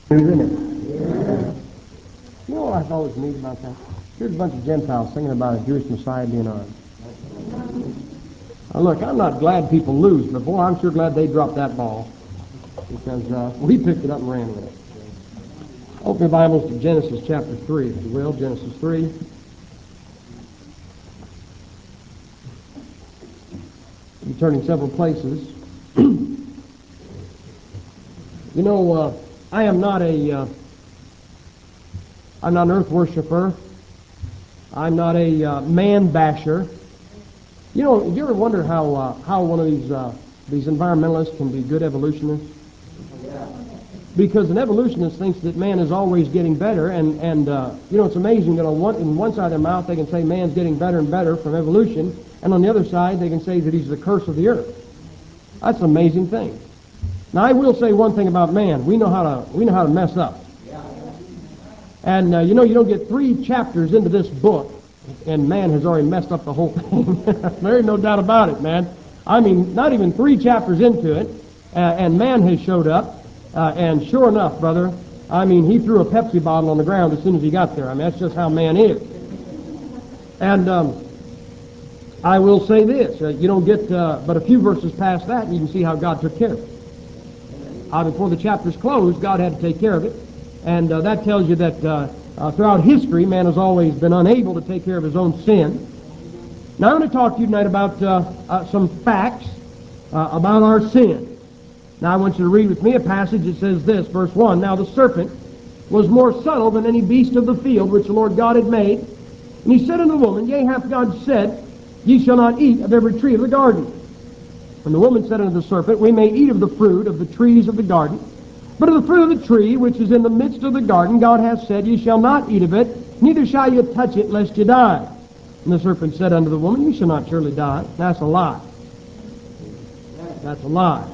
Isn't it? You know what I thought was neat about that? Here's a bunch of Gentiles singing about a Jewish Messiah being on. Now look, I'm not glad people lose, but boy, I'm sure glad they dropped that ball, because we picked it up and ran with it. Open your Bibles to Genesis chapter 3, if you will. Genesis 3. You're turning several places. You know, I'm not an earth worshiper. I'm not a man basher. You know, do you ever wonder how one of these environmentalists can be good evolutionists? Because an evolutionist thinks that man is always getting better, and you know, it's amazing that in one side of their mouth they can say man's getting better and better from evolution, and on the other side they can say that he's the curse of the earth. That's an amazing thing. Now, I will say one thing about man: we know how to mess up. And you know, you don't get 3 chapters into this book, and man has already messed up the whole thing. There ain't no doubt about it, man. I mean, not even 3 chapters into it, and man has showed up. And sure enough, brother, I mean, he threw a Pepsi bottle on the ground as soon as he got there. I mean, that's just how man is. And I will say this: you don't get but a few verses past that, and you can see how God took care of it. Before the chapter's closed, God had to take care of it. And that tells you that throughout history, man has always been unable to take care of his own sin. Now, I'm going to talk to you tonight about some facts about our sin. Now, I want you to read with me a passage that says this, verse 1. Now, the serpent was more subtle than any beast of the field which the Lord God had made. And he said unto the woman, Yea, hath God said, Ye shall not eat of every tree of the garden? And the woman said unto the serpent, We may eat of the fruit of the trees of the garden. But of the fruit of the tree which is in the midst of the garden, God hath said, Ye shall not eat of it, neither shall ye touch it, lest ye die. And the serpent said unto the woman, You shall not surely die. That's a lie. That's a lie.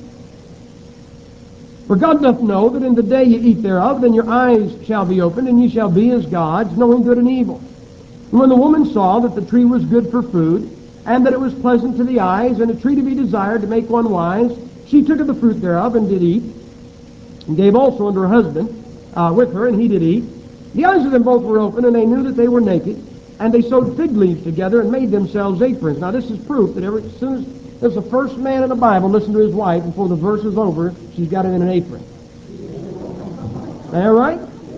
For God doth know that in the day ye eat thereof, then your eyes shall be opened, and ye shall be as gods, knowing good and evil. And when the woman saw that the tree was good for food, and that it was pleasant to the eyes, and a tree to be desired to make one wise, she took of the fruit thereof, and did eat, and gave also unto her husband with her, and he did eat. The eyes of them both were open, and they knew that they were naked, and they sewed fig leaves together, and made themselves aprons. Now this is proof that as soon as there's the first man in the Bible listen to his wife, before the verse is over, she's got him in an apron. All right?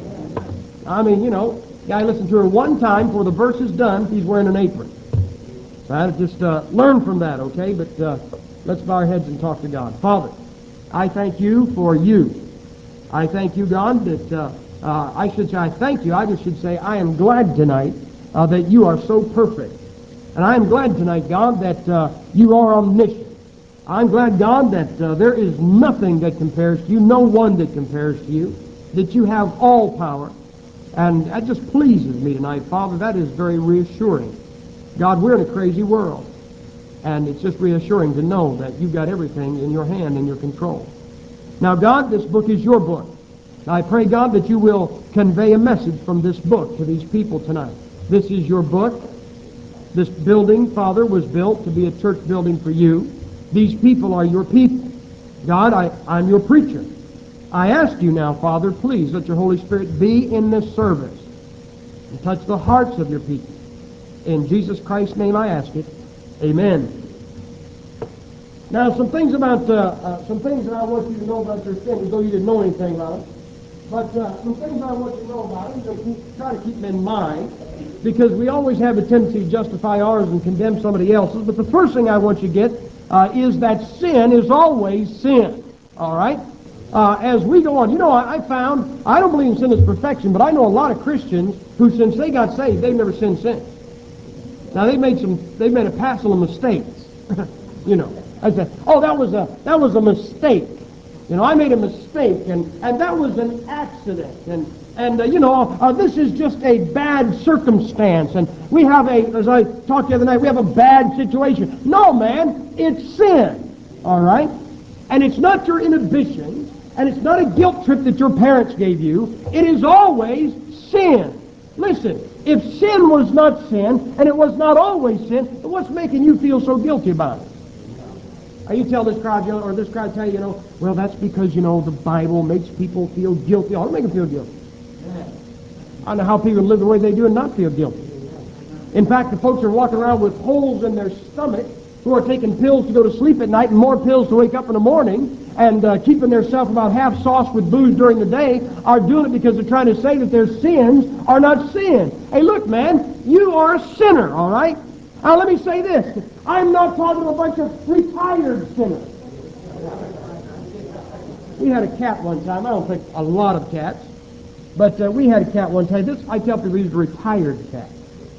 I mean, you know, guy listened to her one time before the verse is done, he's wearing an apron. So I just learn from that, okay? But let's bow our heads and talk to God. Father, I thank you for you. I thank you, God, that I just should say I am glad tonight that you are so perfect. And I am glad tonight, God, that you are omniscient. I'm glad, God, that there is nothing that compares to you, no one that compares to you, that you have all power. And that just pleases me tonight, Father. That is very reassuring. God, we're in a crazy world. And it's just reassuring to know that you've got everything in your hand, in your control. Now, God, this book is your book. I pray, God, that you will convey a message from this book to these people tonight. This is your book. This building, Father, was built to be a church building for you. These people are your people. God, I'm your preacher. I ask you now, Father, please let your Holy Spirit be in this service and touch the hearts of your people. In Jesus Christ's name I ask it. Amen. Now, some things that I want you to know about your sin, as though you didn't know anything about it. But some things I want you to know about it, and try to keep them in mind, because we always have a tendency to justify ours and condemn somebody else's. But the first thing I want you to get is that sin is always sin. All right? As we go on, you know, I found, I don't believe in sin as perfection, but I know a lot of Christians who, since they got saved, they've never sinned since. Now, they've made a passel of mistakes. You know, I said, oh, that was a mistake. You know, I made a mistake, and that was an accident, and you know, this is just a bad circumstance, and we have as I talked the other night, we have a bad situation. No, man, it's sin, all right? And it's not your inhibitions, and it's not a guilt trip that your parents gave you. It is always sin. Listen, if sin was not sin, and it was not always sin, what's making you feel so guilty about it? You tell this crowd, or this crowd tell you, well, that's because, the Bible makes people feel guilty. I'll make them feel guilty. I don't know how people live the way they do and not feel guilty. In fact, the folks are walking around with holes in their stomach who are taking pills to go to sleep at night and more pills to wake up in the morning and keeping themselves about half sauced with booze during the day are doing it because they're trying to say that their sins are not sin. Hey, look, man, you are a sinner, all right? Now, let me say this. I'm not talking to a bunch of retired sinners. We had a cat one time. I don't think a lot of cats. But we had a cat one time. I tell people he's a retired cat.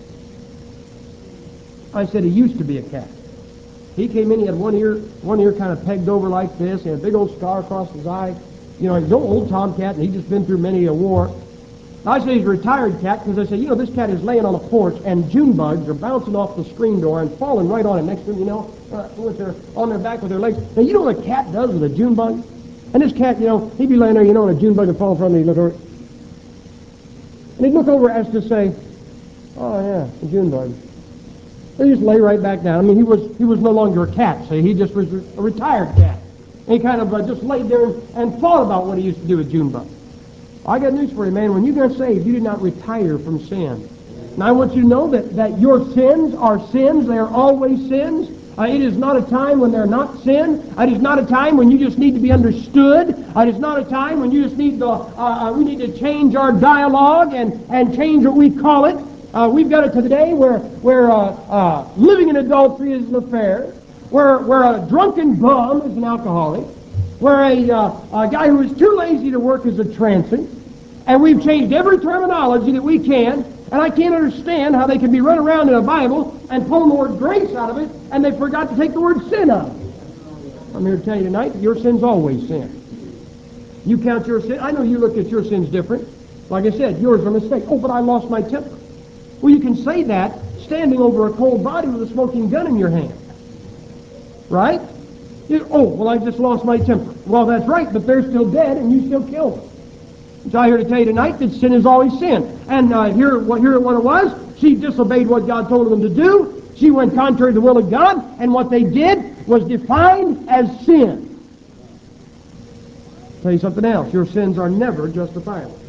I said he used to be a cat. He came in, he had one ear kind of pegged over like this, he had a big old scar across his eye. He's an old tomcat, and he's just been through many a war. I say he's a retired cat because I say, this cat is laying on a porch, and June bugs are bouncing off the screen door and falling right on it next to him, on their back with their legs. Now, you know what a cat does with a June bug? And this cat, he'd be laying there, and a June bug would fall from him, and he'd look over. And he'd look over as to say, oh, yeah, a June bug. He just lay right back down. I mean, he was no longer a cat, see? He just was a retired cat. And he kind of just laid there and thought about what he used to do with June bug. I got news for you, man. When you got saved, you did not retire from sin. Now, I want you to know that your sins are sins. They are always sins. It is not a time when they're not sin. It is not a time when you just need to be understood. It is not a time when you just need to, we need to change our dialogue and change what we call it. We've got it today where living in adultery is an affair, where a drunken bum is an alcoholic, where a guy who is too lazy to work is a transit, and we've changed every terminology that we can, and I can't understand how they can be run around in a Bible and pull the word grace out of it, and they forgot to take the word sin out of it. I'm here to tell you tonight that your sin's always sin. You count your sin. I know you look at your sins different. Like I said, yours are a mistake. Oh, but I lost my temper. Well, you can say that standing over a cold body with a smoking gun in your hand. Right? I just lost my temper. Well, that's right, but they're still dead and you still killed them. So I'm here to tell you tonight that sin is always sin. And here what it was. She disobeyed what God told them to do. She went contrary to the will of God, and what they did was defined as sin. I'll tell you something else. Your sins are never justifiable.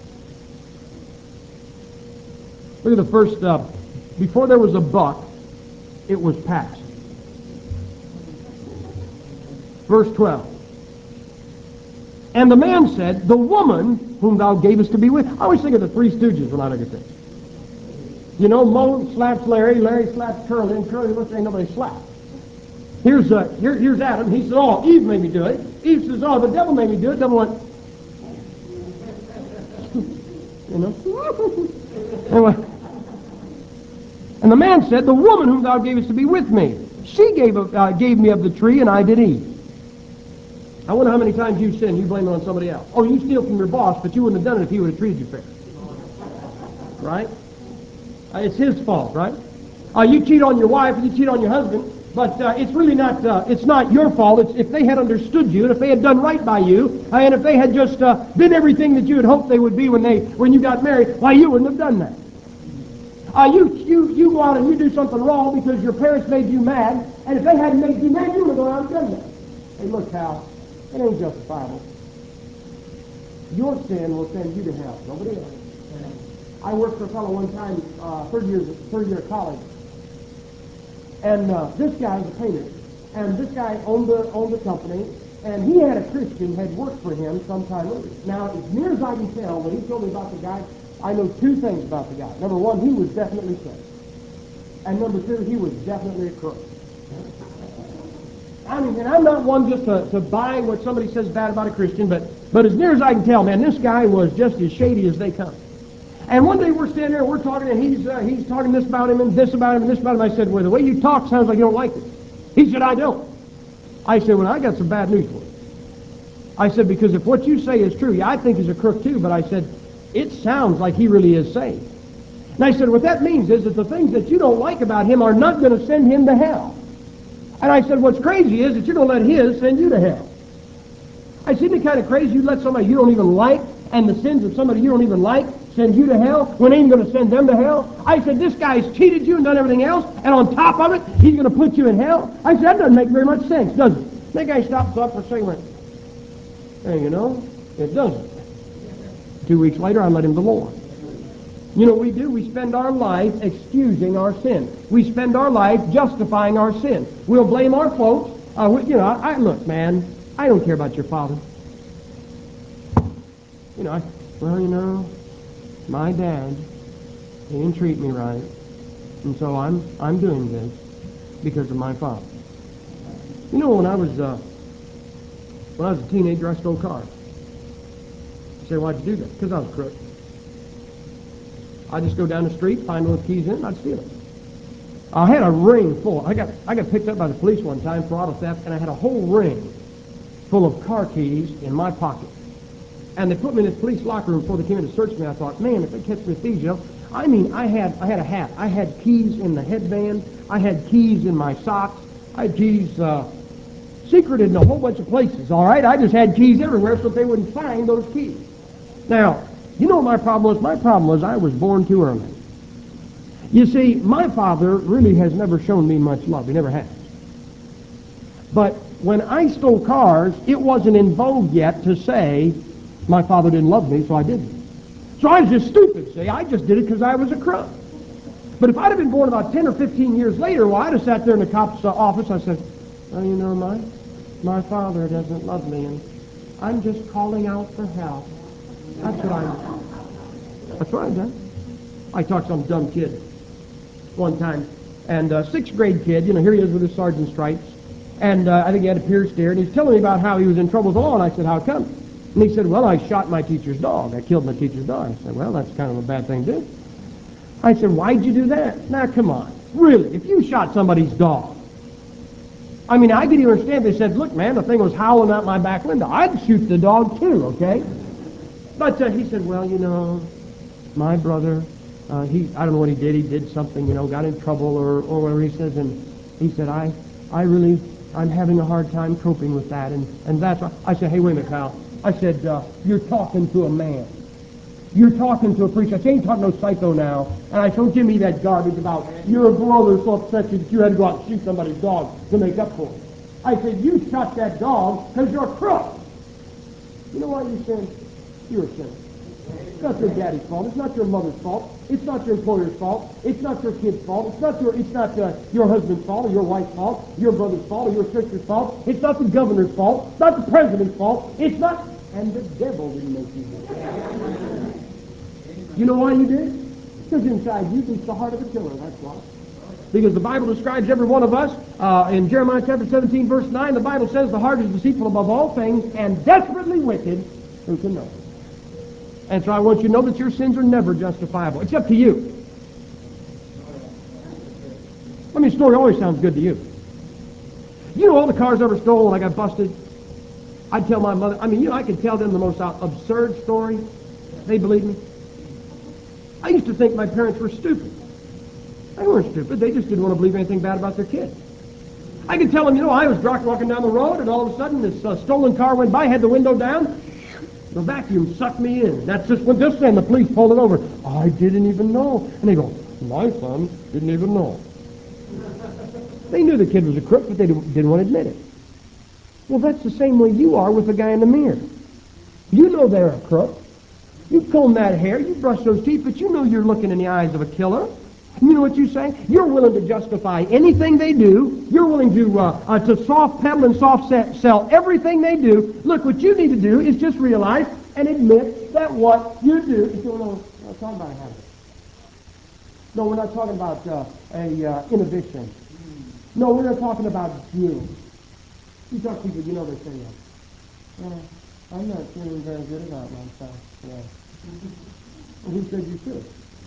Look at the first, before there was a buck, it was passed. Verse 12. And the man said, the woman whom thou gavest to be with. I always think of the Three Stooges when I look at this. Moe slaps Larry, Larry slaps Curly, and Curly looks, ain't nobody slapped. Here's Adam. He said, oh, Eve made me do it. Eve says, oh, the devil made me do it. Devil went, Anyway. And the man said, the woman whom thou gavest to be with me, she gave me of the tree, and I did eat. I wonder how many times you sin, you blame it on somebody else. Oh, you steal from your boss, but you wouldn't have done it if he would have treated you fair. Right? It's his fault, right? You cheat on your wife, and you cheat on your husband, but it's really not, it's not your fault. It's if they had understood you, and if they had done right by you, and if they had just been everything that you had hoped they would be when you got married, why, you wouldn't have done that. You go out and you do something wrong because your parents made you mad, and if they hadn't made you mad, you would have gone out and done that. Hey, look, Hal, it ain't justifiable. Your sin will send you to hell, nobody else. I worked for a fellow one time, third year of college, and this guy was a painter, and this guy owned the company, and he had a Christian had worked for him sometime earlier. Now, as near as I can tell, when he told me about the guy, I know two things about the guy. Number one, he was definitely saved. And number two, he was definitely a crook. I mean, and I'm not one just to buy what somebody says bad about a Christian, but as near as I can tell, man, this guy was just as shady as they come. And one day we're standing there, we're talking, and he's talking this about him, and this about him, and this about him. I said, well, the way you talk sounds like you don't like it. He said, I don't. I said, well, I got some bad news for you. I said, because if what you say is true, yeah, I think he's a crook too, but I said, it sounds like he really is saved. And I said, what that means is that the things that you don't like about him are not going to send him to hell. And I said, what's crazy is that you're going to let his send you to hell. I said, isn't it kind of crazy you let somebody you don't even like, and the sins of somebody you don't even like, Send you to hell when ain't going to send them to hell? I said, this guy's cheated you and done everything else, and on top of it, he's going to put you in hell? I said, that doesn't make very much sense, does it? That guy stopped for a second and went, hey, you know, it doesn't. 2 weeks later, I led him to the Lord. You know what we do? We spend our life excusing our sin. We spend our life justifying our sin. We'll blame our folks. Look, man, I don't care about your father. My dad, he didn't treat me right, and so I'm doing this because of my father. You know, when I was a teenager, I stole cars. You say, why'd you do that? Because I was a crook. I'd just go down the street, find one with keys in it, and I'd steal it. I had a ring full. I got picked up by the police one time for auto theft, and I had a whole ring full of car keys in my pocket. And they put me in this police locker room before they came in to search me. I thought, man, if they catch me thieves, I had a hat. I had keys in the headband. I had keys in my socks. I had keys secreted in a whole bunch of places, all right? I just had keys everywhere so they wouldn't find those keys. Now, you know what my problem was? My problem was I was born too early. You see, my father really has never shown me much love. He never has. But when I stole cars, it wasn't in vogue yet to say my father didn't love me, so I didn't. So I was just stupid, see? I just did it because I was a crook. But if I'd have been born about 10 or 15 years later, well, I'd have sat there in the cop's office. I said, well, you know, my father doesn't love me, and I'm just calling out for help. That's what I've done. I talked to some dumb kid one time, and a sixth grade kid, here he is with his sergeant's stripes, and I think he had a pierced ear, and he's telling me about how he was in trouble with the law, and I said, how come? And he said, well, I shot my teacher's dog. I killed my teacher's dog. I said, well, that's kind of a bad thing to do. I said, why'd you do that? Now, come on. Really, if you shot somebody's dog, I could even understand. They said, look, man, the thing was howling out my back window. I'd shoot the dog too, okay? But he said, well, my brother, I don't know what he did. He did something, got in trouble or whatever he says. And he said, I'm having a hard time coping with that. And that's why. I said, hey, wait a minute, pal. I said, you're talking to a man. You're talking to a preacher. I said, ain't talking no psycho now. And I said, don't give me that garbage about your brother so upset you that you had to go out and shoot somebody's dog to make up for it. I said, you shot that dog because you're a crook. You know why you sin? You're a sinner. It's not your daddy's fault. It's not your mother's fault. It's not your employer's fault. It's not your kid's fault. It's not your husband's fault or your wife's fault, your brother's fault or your sister's fault. It's not the governor's fault. It's not the president's fault. It's not. And the devil didn't make you do it. You know why you did? Because inside you beats the heart of a killer. That's why. Because the Bible describes every one of us in Jeremiah chapter 17, verse 9. The Bible says the heart is deceitful above all things and desperately wicked. Who can know it? And so I want you to know that your sins are never justifiable. It's up to you. A story always sounds good to you. You know all the cars I ever stole when I got busted? I'd tell my mother, I could tell them the most absurd story. They believe me. I used to think my parents were stupid. They weren't stupid. They just didn't want to believe anything bad about their kid. I could tell them, I was walking down the road, and all of a sudden this stolen car went by, had the window down. The vacuum sucked me in. That's just what this and the police pulled it over. I didn't even know. And they go, my son didn't even know. They knew the kid was a crook, but they didn't want to admit it. Well, that's the same way you are with the guy in the mirror. You know they're a crook. You comb that hair, you brush those teeth, but you know you're looking in the eyes of a killer. You know what you say? You're willing to justify anything they do. You're willing to soft pedal and soft sell everything they do. Look, what you need to do is just realize and admit that what you do is we're not talking about a habit. No, we're not talking about inhibition. No, we're not talking about you. You talk to people, they say that. I'm not feeling very good about myself today. Well, who said you should?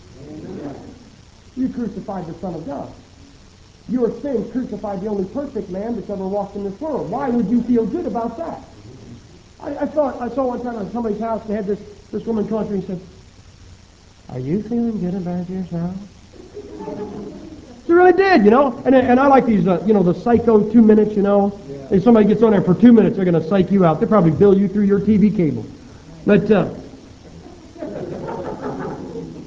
You crucified the Son of God. Your sin crucified the only perfect man that's ever walked in this world. Why would you feel good about that? I saw one time at somebody's house, they had this woman come up to me and said, are you feeling good about yourself? She really did, And I like these, the psycho 2 minutes, If somebody gets on there for 2 minutes, they're going to psych you out. They probably bill you through your TV cable. But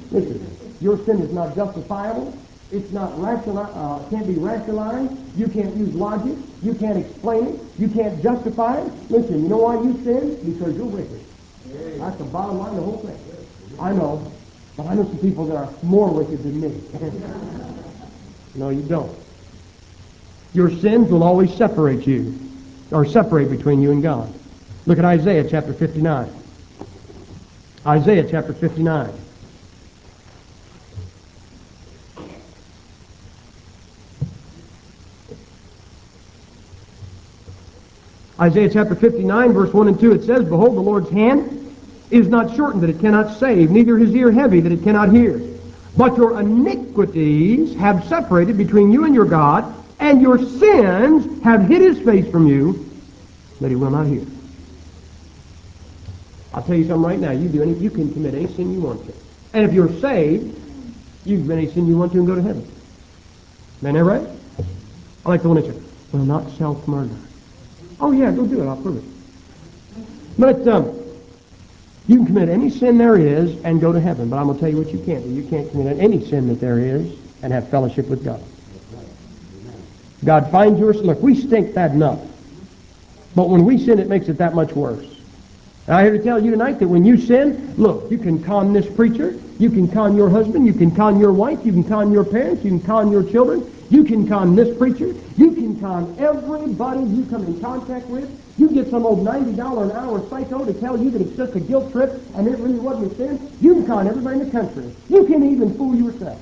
Listen, your sin is not justifiable. It's not rational, can't be rationalized. You can't use logic. You can't explain it. You can't justify it. Listen, you know why you sin? Because you're wicked. That's the bottom line of the whole thing. I know, but I know some people that are more wicked than me. No, you don't. Your sins will always separate you, or separate between you and God. Look at Isaiah chapter 59. Isaiah chapter 59. Isaiah chapter 59, verse 1 and 2, it says, Behold, the Lord's hand is not shortened that it cannot save, neither his ear heavy that it cannot hear. But your iniquities have separated between you and your God, and your sins have hid his face from you, that he will not hear. I'll tell you something right now. You can commit any sin you want to. And if you're saved, you can commit any sin you want to and go to heaven. Isn't that right? I like the one that said, well, not self-murder. Oh, yeah, go do it. I'll prove it. But you can commit any sin there is and go to heaven. But I'm going to tell you what you can't do. You can't commit any sin that there is and have fellowship with God. God finds yours. Look, we stink bad enough. But when we sin, it makes it that much worse. And I'm here to tell you tonight that when you sin, look, you can con this preacher. You can con your husband. You can con your wife. You can con your parents. You can con your children. You can con this preacher. You can con everybody you come in contact with. You get some old $90 an hour psycho to tell you that it's just a guilt trip and it really wasn't a sin. You can con everybody in the country. You can even fool yourself.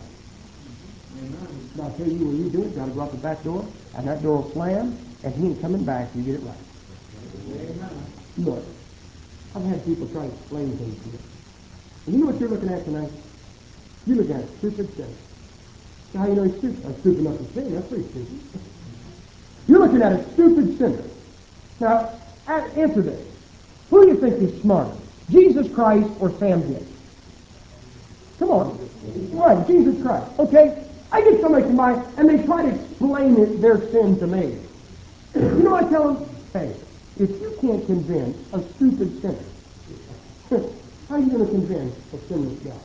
Now, I'll tell you what you do. You've got to go out the back door, and that door will slam, and he ain't coming back till you get it right. Look, I've had people try to explain things to me. And you know what you're looking at tonight? You're looking at a stupid sinner. Now, how you know he's stupid? I'm stupid enough to sin. That's pretty stupid. You're looking at a stupid sinner. Now, answer this. Who do you think is smarter, Jesus Christ or Sam Gibbs? Come on. Right, Jesus Christ. Okay? I get somebody to mind, and they try to explain their sin to me. You know what I tell them? Hey, if you can't convince a stupid sinner, how are you going to convince a sinless God?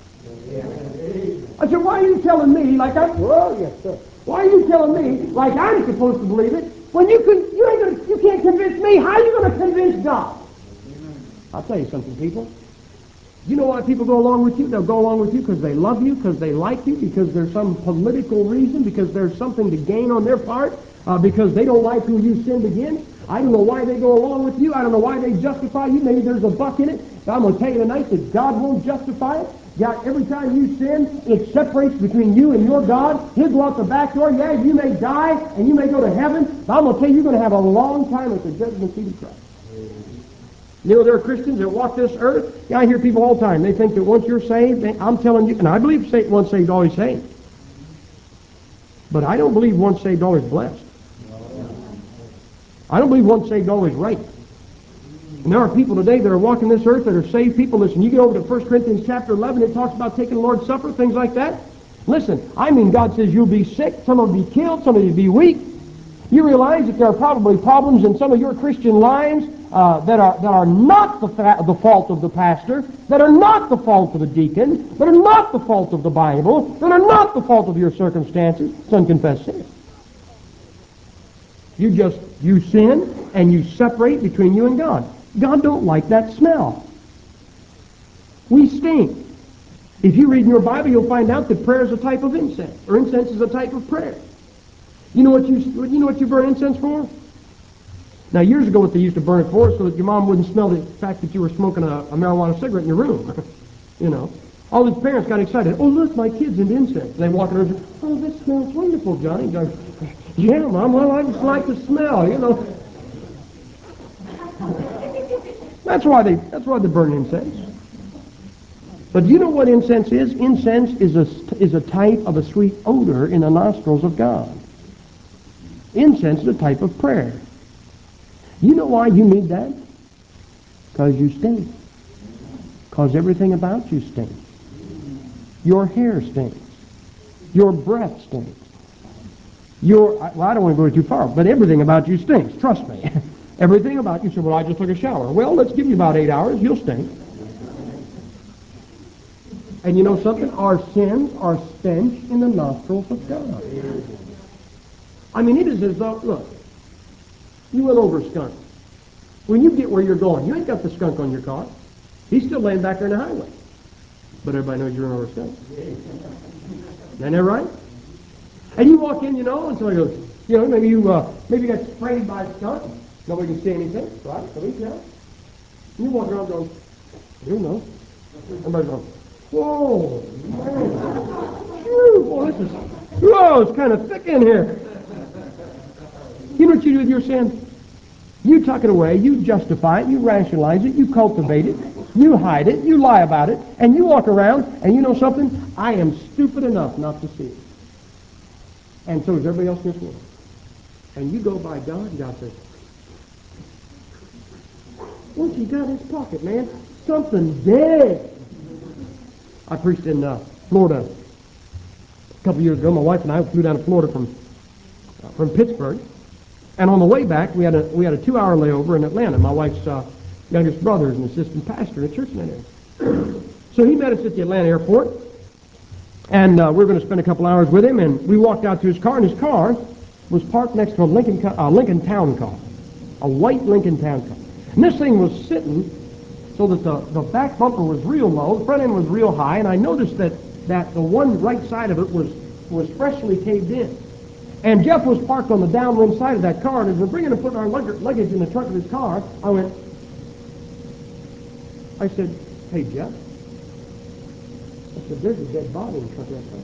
I said, why are you telling me like I'm... Well, yes, sir. Why are you telling me like I'm supposed to believe it when you can't convince me? How are you going to convince God? I'll tell you something, people. You know why people go along with you? They'll go along with you because they love you, because they like you, because there's some political reason, because there's something to gain on their part, because they don't like who you sinned against. I don't know why they go along with you. I don't know why they justify you. Maybe there's a buck in it. But I'm going to tell you tonight that God won't justify it. God, every time you sin, it separates between you and your God. He'll go out the back door. Yeah, you may die and you may go to heaven, but I'm going to tell you, you're going to have a long time at the judgment seat of Christ. You know, there are Christians that walk this earth. Yeah, I hear people all the time. They think that once you're saved, I'm telling you, and I believe once saved, always saved. But I don't believe once saved, always blessed. I don't believe once saved, always right. And there are people today that are walking this earth that are saved people. Listen, you get over to 1 Corinthians chapter 11, it talks about taking the Lord's Supper, things like that. Listen, I mean, God says you'll be sick, some of you be killed, some of you be weak. You realize that there are probably problems in some of your Christian lives that are not the fault of the pastor, that are not the fault of the deacon, that are not the fault of the Bible, that are not the fault of your circumstances. It's unconfessed sin. You sin and you separate between you and God. God don't like that smell. We stink. If you read in your Bible, you'll find out that prayer is a type of incense, or incense is a type of prayer. You know what you burn incense for? Now, years ago, what they used to burn it for is so that your mom wouldn't smell the fact that you were smoking a marijuana cigarette in your room. You know, all his parents got excited. Oh, look, my kid's into incense. They walk around and say, oh, this smells wonderful, Johnny. Goes, yeah, Mom, well, I just like the smell, you know. That's why they burn incense. But do you know what incense is? Incense is a type of a sweet odor in the nostrils of God. Incense is a type of prayer. You know why you need that? Because you stink. Because everything about you stinks. Your hair stinks. Your breath stinks. I don't want to go too far, but everything about you stinks. Trust me. Everything about you. So, well, I just took a shower. Well, let's give you about 8 hours. You'll stink. And you know something? Our sins are stench in the nostrils of God. I mean, it is as though, look, you went over a skunk. When you get where you're going, you ain't got the skunk on your car. He's still laying back there in the highway. But everybody knows you went over a skunk. Isn't that right? And you walk in, you know, and somebody goes, you know, maybe you got sprayed by a skunk. Nobody can see anything, right? Nobody can. And you walk around going, you know. Everybody's going, whoa, man. Phew, boy, it's kind of thick in here. You know what you do with your sin? You tuck it away, you justify it, you rationalize it, you cultivate it, you hide it, you lie about it, and you walk around, and you know something? I am stupid enough not to see it. And so is everybody else in this world. And you go by God, and God says, what's he got in his pocket, man? Something dead. I preached in Florida a couple years ago. My wife and I flew down to Florida from Pittsburgh. And on the way back, we had a 2-hour layover in Atlanta. My wife's youngest brother is an assistant pastor at a church in that area. So he met us at the Atlanta airport, and we were going to spend a couple hours with him. And we walked out to his car, and his car was parked next to a Lincoln Town car, a white Lincoln Town car. And this thing was sitting so that the back bumper was real low, the front end was real high, and I noticed that the one right side of it was freshly caved in. And Jeff was parked on the downwind side of that car, and as we're bringing and putting our luggage in the trunk of his car, I said, hey, Jeff. I said, there's a dead body in the trunk of that car.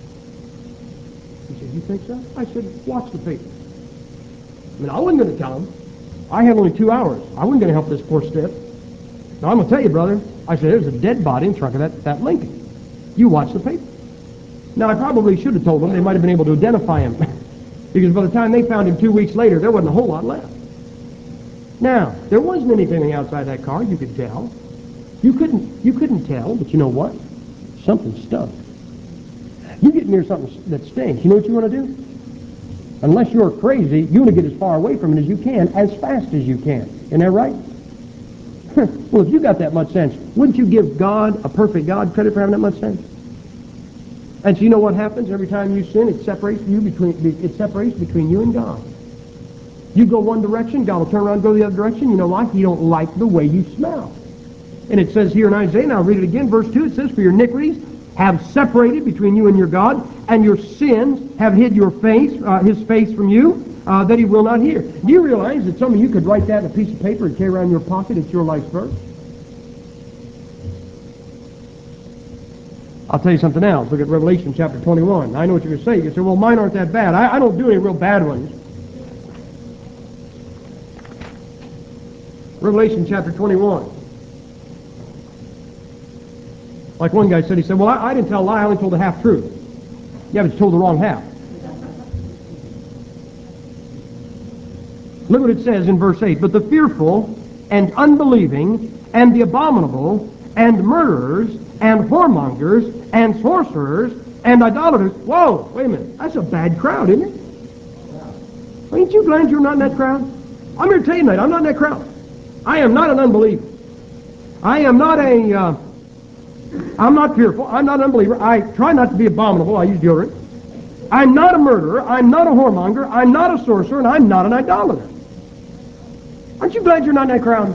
He said, you think so? I said, watch the paper. I mean, I wasn't going to tell him. I had only 2 hours. I wasn't going to help this poor stiff. Now, I'm going to tell you, brother. I said, there's a dead body in the trunk of that Lincoln. You watch the paper. Now, I probably should have told them. They might have been able to identify him. Because by the time they found him 2 weeks later, there wasn't a whole lot left. Now, there wasn't anything outside that car you could tell. You couldn't tell, but you know what? Something stunk. You get near something that stinks, you know what you want to do? Unless you're crazy, you want to get as far away from it as you can, as fast as you can. Isn't that right? Well, if you got that much sense, wouldn't you give God, a perfect God, credit for having that much sense? And so you know what happens every time you sin? It separates between you and God. You go one direction, God will turn around and go the other direction. You know why? He don't like the way you smell. And it says here in Isaiah, and I'll read it again, verse 2, it says, for your iniquities have separated between you and your God, and your sins have hid your face, his face from you, that he will not hear. Do you realize that some of you could write that in a piece of paper and carry around in your pocket? It's your life's verse. I'll tell you something else. Look at Revelation chapter 21. I know what you're going to say. You can say, well, mine aren't that bad. I don't do any real bad ones. Revelation chapter 21. Like one guy said, he said, well, I didn't tell a lie. I only told the half-truth. Yeah, but you told the wrong half. Look what it says in verse 8. But the fearful and unbelieving and the abominable and murderers and whoremongers and sorcerers and idolaters. Whoa, wait a minute. That's a bad crowd, isn't it? Ain't you glad you're not in that crowd? I'm here to tell you tonight, I'm not in that crowd. I am not an unbeliever. I'm not fearful. I'm not an unbeliever. I try not to be abominable. I use deodorant. I'm not a murderer. I'm not a whoremonger. I'm not a sorcerer. And I'm not an idolater. Aren't you glad you're not in that crowd?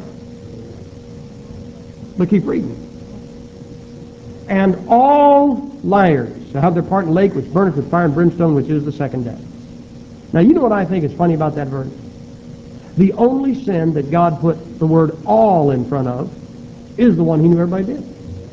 But keep reading. And all liars shall have their part in the lake which burneth with fire and brimstone, which is the second death. Now, you know what I think is funny about that verse? The only sin that God put the word all in front of is the one he knew everybody did.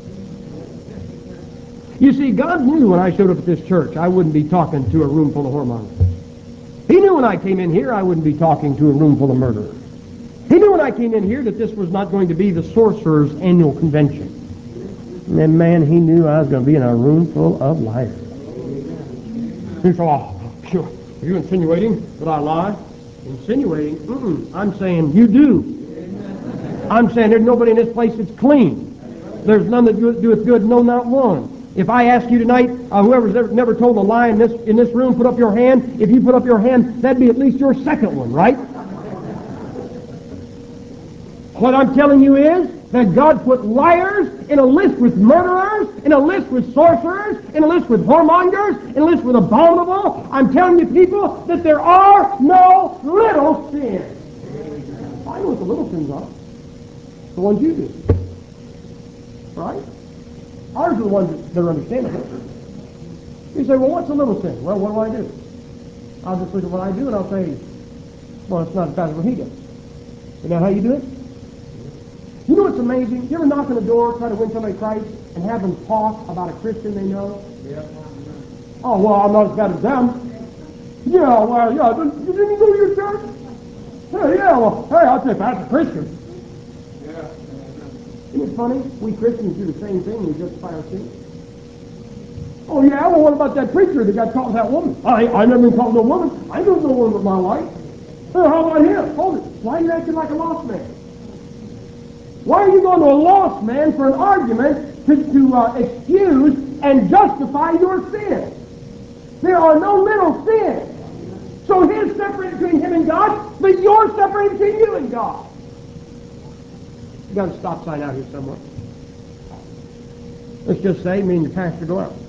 You see, God knew when I showed up at this church I wouldn't be talking to a room full of whoremongers. He knew when I came in here I wouldn't be talking to a room full of murderers. He knew when I came in here that this was not going to be the sorcerer's annual convention. And man, he knew I was going to be in a room full of liars. He said, oh, sure. Are you insinuating that I lie? Insinuating? I'm saying you do. I'm saying there's nobody in this place that's clean. There's none that doeth good, no, not one. If I ask you tonight, whoever's never told a lie in this room, put up your hand. If you put up your hand, that'd be at least your second one, right? What I'm telling you is, that God put liars in a list with murderers, in a list with sorcerers, in a list with whoremongers, in a list with abominable. I'm telling you, people, that there are no little sins. I know what the little sins are. The ones you do. Right? Ours are the ones that are understandable. You say, well, what's a little sin? Well, what do I do? I'll just look at what I do and I'll say, well, it's not as bad as what he does. Is that how you do it? You know what's amazing? You ever knock on the door, try to win somebody to Christ, and have them talk about a Christian they know? Yeah. Oh, well, I'm not as bad as them. Yeah, well, yeah, didn't you go to your church? Yeah, well, hey, I'll tell you, that's a Christian. Yeah. Isn't it funny? We Christians do the same thing. We justify our sins. Oh, yeah, well, what about that preacher that got caught with that woman? I never been caught with no woman. I know no woman with my wife. Well, how about him? Hold it. Why are you acting like a lost man? Why are you going to a lost man for an argument to excuse and justify your sin? There are no little sins. So his separated between him and God, but you're separated between you and God. You got a stop sign out here somewhere. Let's just say me and the pastor go out.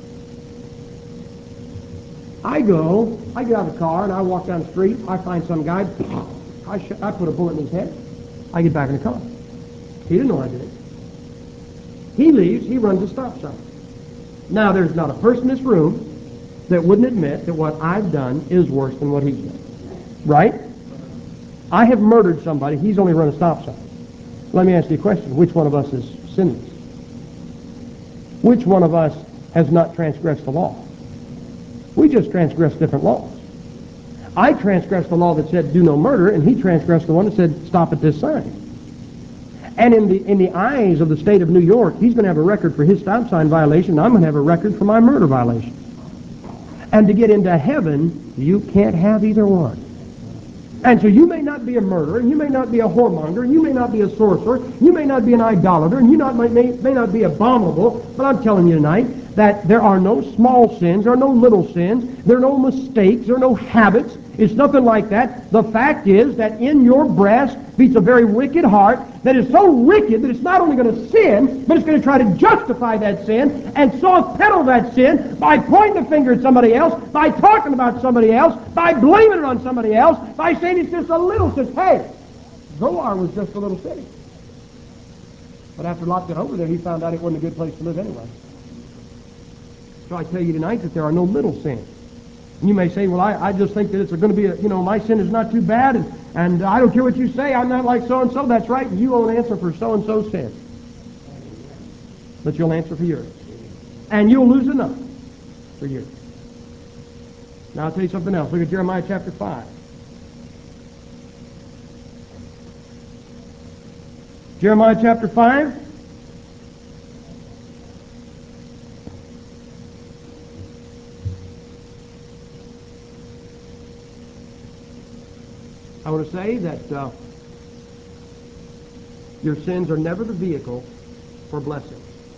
I get out of the car and I walk down the street. I find some guy. I put a bullet in his head. I get back in the car. He didn't know I did it. He leaves. He runs a stop sign. Now, there's not a person in this room that wouldn't admit that what I've done is worse than what he's done. Right? I have murdered somebody. He's only run a stop sign. Let me ask you a question. Which one of us is sinless? Which one of us has not transgressed the law? We just transgressed different laws. I transgressed the law that said do no murder, and he transgressed the one that said stop at this sign. And in the eyes of the state of New York, he's going to have a record for his stop sign violation, and I'm going to have a record for my murder violation. And to get into heaven, you can't have either one. And so you may not be a murderer, and you may not be a whoremonger, and you may not be a sorcerer, you may not be an idolater, and you may not be abominable, but I'm telling you tonight that there are no small sins, there are no little sins, there are no mistakes, there are no habits. It's nothing like that. The fact is that in your breast beats a very wicked heart that is so wicked that it's not only going to sin, but it's going to try to justify that sin and soft pedal that sin by pointing the finger at somebody else, by talking about somebody else, by blaming it on somebody else, by saying it's just a little sin. Hey, Zoar was just a little city. But after Lot got over there, he found out it wasn't a good place to live anyway. So I tell you tonight that there are no little sins. You may say, well, I just think that it's going to be, my sin is not too bad, and I don't care what you say, I'm not like so-and-so. That's right, you won't answer for so-and-so's sin. But you'll answer for yours. And you'll lose enough for yours. Now I'll tell you something else. Look at Jeremiah chapter 5. Jeremiah chapter 5. I want to say that your sins are never the vehicle for blessing.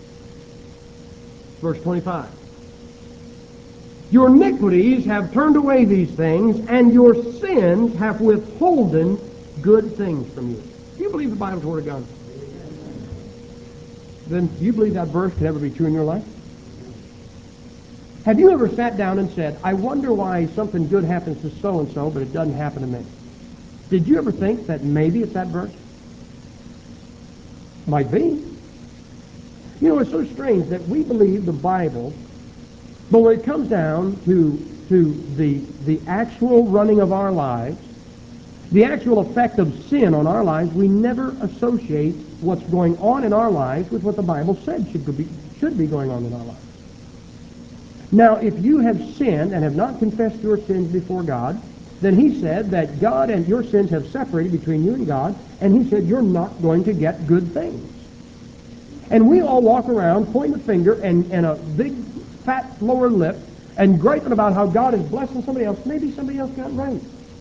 Verse 25. Your iniquities have turned away these things, and your sins have withholden good things from you. Do you believe the Bible's Word of God? Then do you believe that verse can ever be true in your life? Have you ever sat down and said, I wonder why something good happens to so-and-so, but it doesn't happen to me? Did you ever think that maybe it's that verse? Might be. It's so strange that we believe the Bible, but when it comes down to the actual running of our lives, the actual effect of sin on our lives, we never associate what's going on in our lives with what the Bible said should be going on in our lives. Now, if you have sinned and have not confessed your sins before God, then he said that God and your sins have separated between you and God, and he said you're not going to get good things. And we all walk around pointing a finger and a big fat lower lip and griping about how God is blessing somebody else. Maybe somebody else got right.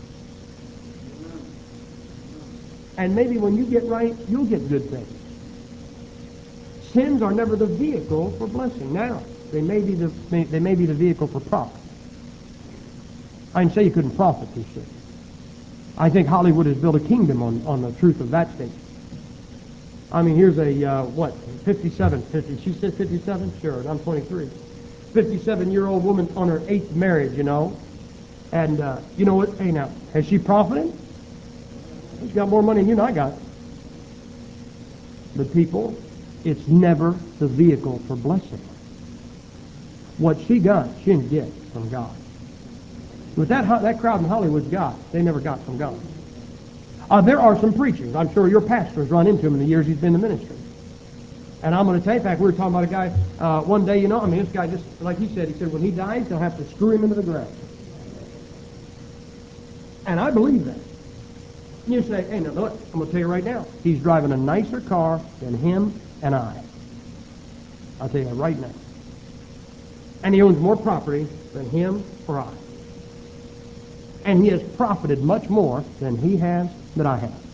And maybe when you get right, you'll get good things. Sins are never the vehicle for blessing. Now, they may be the vehicle for profit. I didn't say you couldn't profit through sin. I think Hollywood has built a kingdom on the truth of that statement. I mean, here's a, 50, she said 57? Sure, and I'm 23. 57-year-old woman on her 8th marriage, And, you know what? Hey, now, has she profited? She's got more money than you and I got. But people, it's never the vehicle for blessing. What she got, she didn't get from God. What that crowd in Hollywood got, they never got from God. There are some preachers, I'm sure your pastor's run into him in the years he's been in the ministry. And I'm going to tell you, in fact, we were talking about a guy one day, this guy just, like he said when he dies, they'll have to screw him into the ground. And I believe that. You say, hey, now look, I'm going to tell you right now, he's driving a nicer car than him and I. I'll tell you that right now. And he owns more property than him or I. And he has profited much more than he has, than I have.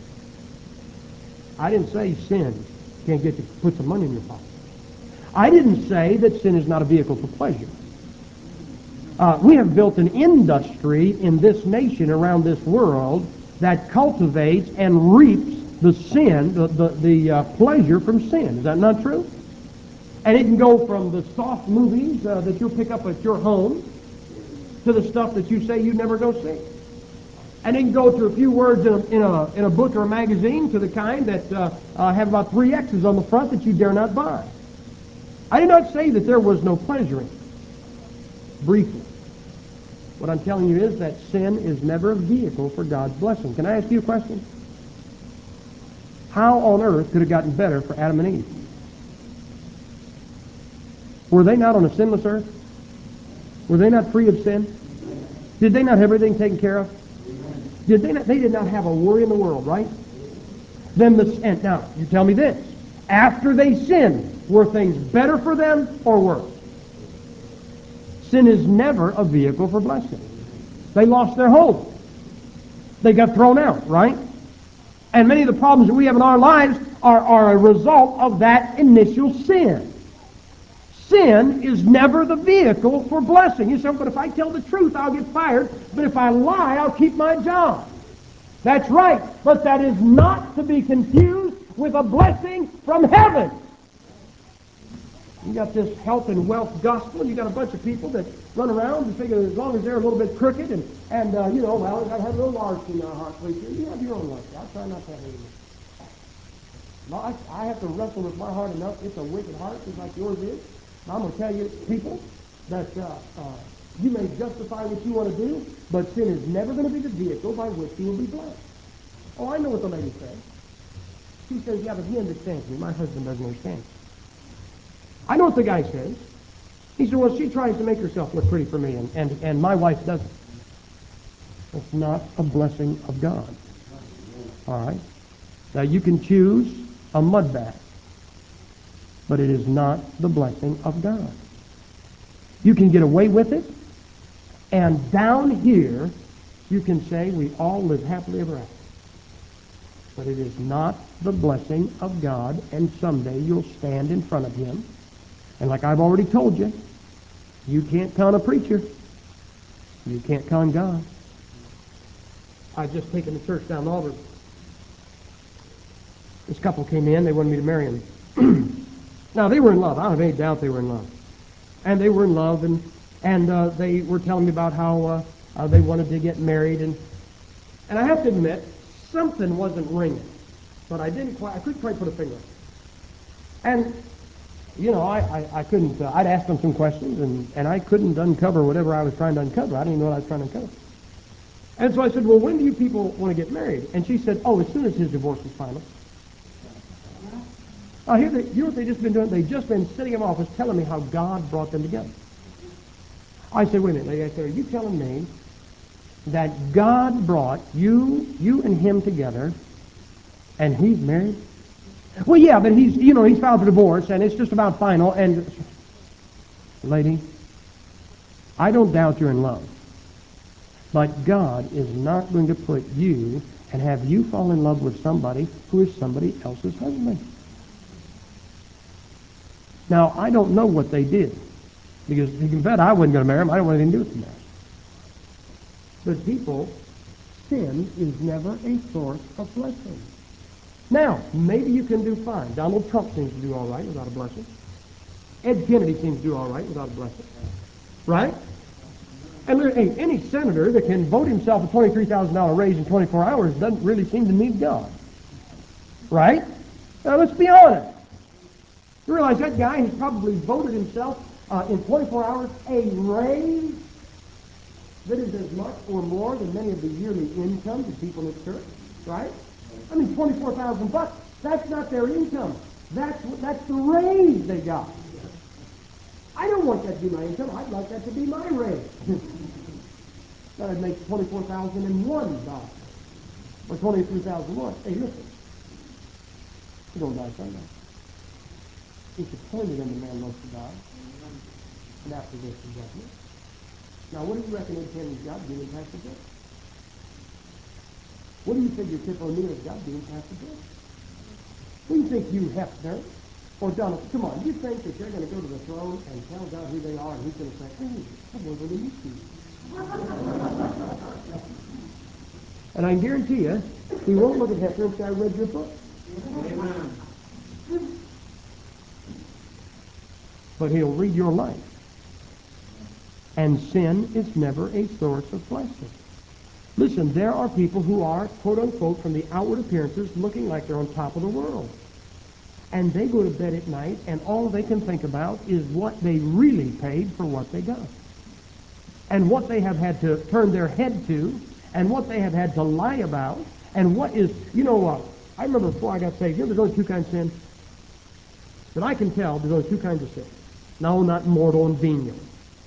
I didn't say sin can't get you to put some money in your pocket. I didn't say that sin is not a vehicle for pleasure. We have built an industry in this nation, around this world, that cultivates and reaps the sin, the pleasure from sin. Is that not true? And it can go from the soft movies that you'll pick up at your home to the stuff that you say you'd never go see. And it can go to a few words in a book or a magazine to the kind that have about 3 X's on the front that you dare not buy. I did not say that there was no pleasure in it. Briefly. What I'm telling you is that sin is never a vehicle for God's blessing. Can I ask you a question? How on earth could it have gotten better for Adam and Eve? Were they not on a sinless earth? Were they not free of sin? Did they not have everything taken care of? Did they not? They did not have a worry in the world, right? And now, you tell me this. After they sinned, were things better for them or worse? Sin is never a vehicle for blessing. They lost their hope. They got thrown out, right? And many of the problems that we have in our lives are a result of that initial sin. Sin is never the vehicle for blessing. You say, but if I tell the truth, I'll get fired. But if I lie, I'll keep my job. That's right. But that is not to be confused with a blessing from heaven. You got this health and wealth gospel, and you got a bunch of people that run around and figure as long as they're a little bit crooked and well, they got to have a little large in their heart, please. You have your own life. I'll try not to have any. I have to wrestle with my heart enough. It's a wicked heart, just like yours is. I'm going to tell you, people, that you may justify what you want to do, but sin is never going to be the vehicle by which you will be blessed. Oh, I know what the lady said. She says, yeah, but he understands me. My husband doesn't understand me. I know what the guy says. He said, well, she tries to make herself look pretty for me, and my wife doesn't. That's not a blessing of God. All right? Now, you can choose a mud bath, but it is not the blessing of God. You can get away with it, and down here, you can say, we all live happily ever after. But it is not the blessing of God, and someday you'll stand in front of Him. And like I've already told you, you can't con a preacher. You can't con God. I've just taken the church down to Auburn. This couple came in. They wanted me to marry them. Now, they were in love. I don't have any doubt they were in love. And they were in love, and they were telling me about how they wanted to get married. And I have to admit, something wasn't ringing. But I couldn't quite put a finger on it. And I couldn't, I'd asked them some questions, and I couldn't uncover whatever I was trying to uncover. I didn't even know what I was trying to uncover. And so I said, well, when do you people want to get married? And she said, oh, as soon as his divorce is final. You know what they've just been doing? They've just been sitting in my office telling me how God brought them together. I said, wait a minute, lady. I said, are you telling me that God brought you and him together, and he's married? Well, yeah, but he's filed for divorce, and it's just about final, and... Lady, I don't doubt you're in love. But God is not going to put you and have you fall in love with somebody who is somebody else's husband. Now, I don't know what they did, because you can bet I wasn't going to marry him. I don't want anything to do with the marriage. But people, sin is never a source of blessing. Now, maybe you can do fine. Donald Trump seems to do all right without a blessing. Ed Kennedy seems to do all right without a blessing. Right? And hey, any senator that can vote himself a $23,000 raise in 24 hours doesn't really seem to need God. Right? Now, let's be honest. You realize that guy has probably voted himself in 24 hours a raise that is as much or more than many of the yearly incomes of people in church. Right? I mean, $24,000. That's not their income. That's the raise they got. I don't want that to be my income. I'd like that to be my raise. Then I'd make $24,001 or $23,001. Hey, listen. You don't die someday. It's appointed unto man most to die. And after this, the judgment. Now, what do you reckon Ed Kennedy's God doing past the judgment? What do you figure Tip O'Neill's God doing past the judgment? What do you think Hugh Hefner or Donald, come on, you think that they're going to go to the throne and tell God who they are and He's going to say, oh, I wasn't in you. And I can guarantee you, He won't look at Hefner and say, I read your book. Amen. But He'll read your life. And sin is never a source of blessing. Listen, there are people who are, quote unquote, from the outward appearances, looking like they're on top of the world. And they go to bed at night, and all they can think about is what they really paid for what they got. And what they have had to turn their head to, and what they have had to lie about, and what is, I remember before I got saved, there's only two kinds of sin. That I can tell, there's only two kinds of sin. No, not mortal and venial.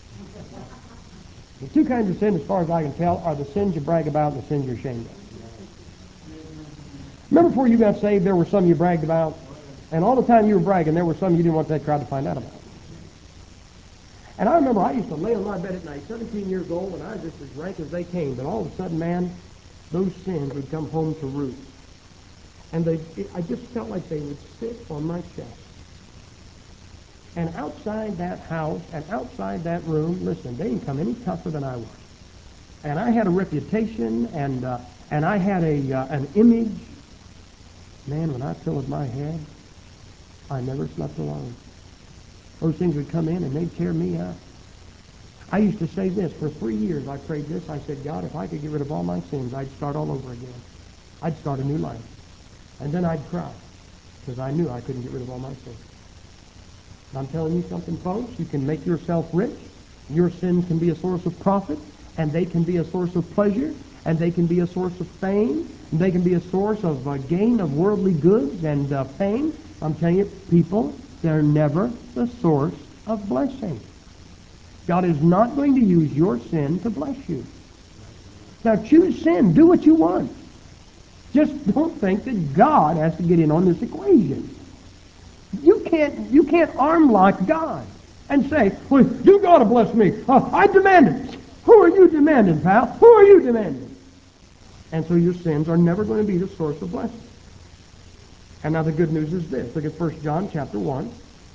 The two kinds of sin, as far as I can tell, are the sins you brag about and the sins you're ashamed of. Remember before you got saved, there were some you bragged about, and all the time you were bragging, there were some you didn't want that crowd to find out about. And I remember I used to lay on my bed at night, 17 years old, and I was just as rank as they came, but all of a sudden, man, those sins would come home to roost. And I just felt like they would sit on my chest. And outside that house and outside that room, listen, they didn't come any tougher than I was. And I had a reputation, and I had an image. Man, when I filled my head, I never slept alone. Those things would come in and they'd tear me up. I used to say this, for 3 years I prayed this. I said, God, if I could get rid of all my sins, I'd start all over again. I'd start a new life. And then I'd cry, because I knew I couldn't get rid of all my sins. And I'm telling you something, folks, you can make yourself rich. Your sins can be a source of profit, and they can be a source of pleasure, and they can be a source of fame, and they can be a source of gain of worldly goods and fame. I'm telling you, people, they're never the source of blessing. God is not going to use your sin to bless you. Now choose sin. Do what you want. Just don't think that God has to get in on this equation. You can't arm lock God and say, well, you got to bless me. I demand it. Who are you demanding, pal? Who are you demanding? And so your sins are never going to be the source of blessing. And now the good news is this. Look at 1 John chapter 1.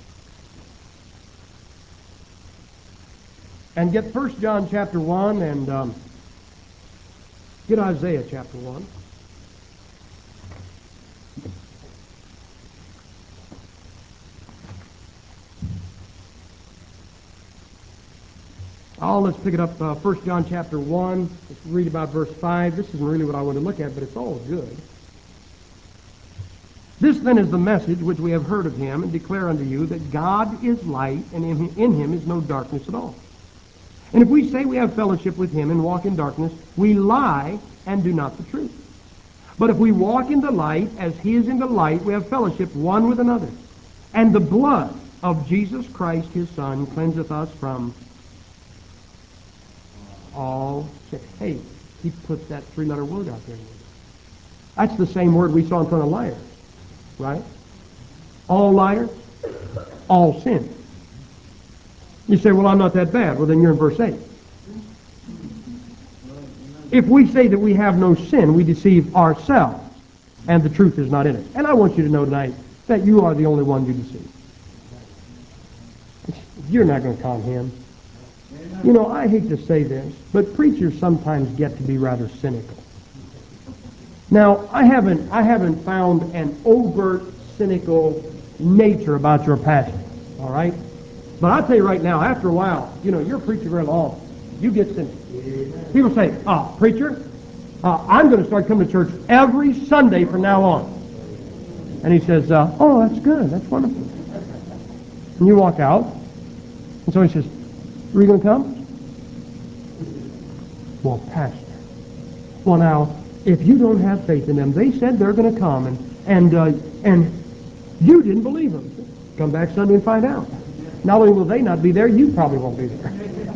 And get 1 John chapter 1 and get Isaiah chapter 1. Let's pick it up, 1 John chapter 1. Let's read about verse 5. This isn't really what I want to look at, but it's all good. This then is the message which we have heard of him and declare unto you, that God is light, and in him is no darkness at all. And if we say we have fellowship with him and walk in darkness, we lie and do not the truth. But if we walk in the light, as he is in the light, we have fellowship one with another. And the blood of Jesus Christ, his Son, cleanseth us from all sin. Hey, he puts that three-letter word out there. That's the same word we saw in front of liar, right? All liars, all sin. You say, well, I'm not that bad. Well, then you're in verse 8. If we say that we have no sin, we deceive ourselves, and the truth is not in us. And I want you to know tonight that you are the only one you deceive. You're not going to calm him. You know, I hate to say this, but preachers sometimes get to be rather cynical. Now, I haven't found an overt cynical nature about your pastor, all right? But I'll tell you right now, after a while, you're a preacher very long, you get cynical. People say, preacher, I'm going to start coming to church every Sunday from now on. And he says, oh, that's good, that's wonderful. And you walk out, and so he says, are you going to come? Well, pastor. Well, now, if you don't have faith in them, they said they're going to come, and you didn't believe them. Come back Sunday and find out. Not only will they not be there, you probably won't be there.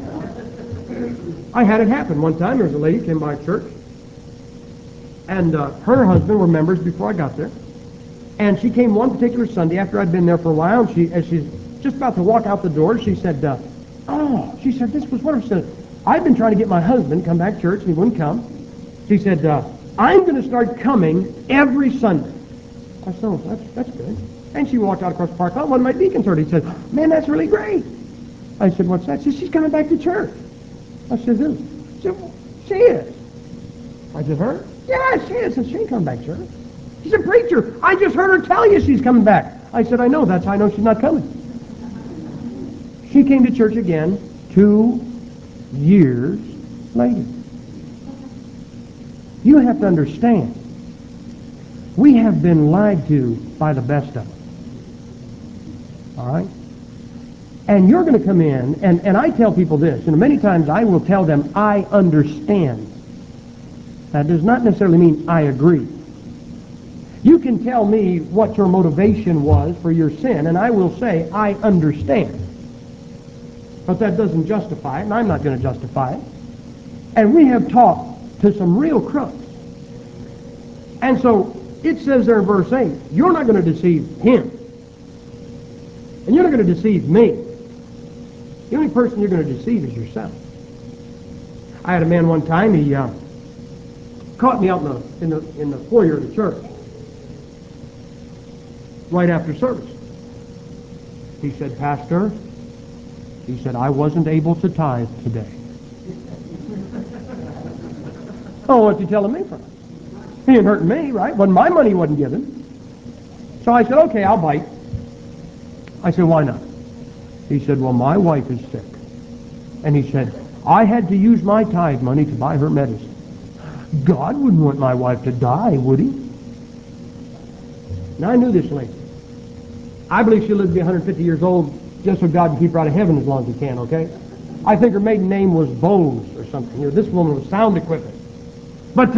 I had it happen one time. There was a lady came by church, and her and her husband were members before I got there. And she came one particular Sunday after I'd been there for a while, and as she's just about to walk out the door, she said, she said, this was wonderful. She said, I've been trying to get my husband to come back to church, and he wouldn't come. She said, I'm going to start coming every Sunday. I said, oh, that's good. And she walked out across the parking lot. One of my deacons heard it. He said, man, that's really great. I said, what's that? She said, she's coming back to church. I said, who? She said, well, she is. I said, her? Yeah, she is. I said, she ain't coming back to church. She said, preacher, I just heard her tell you she's coming back. I said, I know. That's how I know she's not coming. She came to church again 2 years later. You have to understand, we have been lied to by the best of them. All right? And you're going to come in, and I tell people this, and many times I will tell them, I understand. That does not necessarily mean I agree. You can tell me what your motivation was for your sin, and I will say, I understand. But that doesn't justify it, and I'm not going to justify it. And we have talked to some real crooks. And so, it says there in verse 8, you're not going to deceive him. And you're not going to deceive me. The only person you're going to deceive is yourself. I had a man one time, he caught me out in the foyer of the church right after service. He said, Pastor, he said, I wasn't able to tithe today. Oh, what's he telling me for? He ain't hurting me, right? When my money wasn't given. So I said, okay, I'll bite. I said, why not? He said, well, my wife is sick. And he said, I had to use my tithe money to buy her medicine. God wouldn't want my wife to die, would he? Now, I knew this lady. I believe she'll live to be 150 years old just so God can keep her out of heaven as long as he can, okay? I think her maiden name was Bose or something. This woman was sound equipment. But,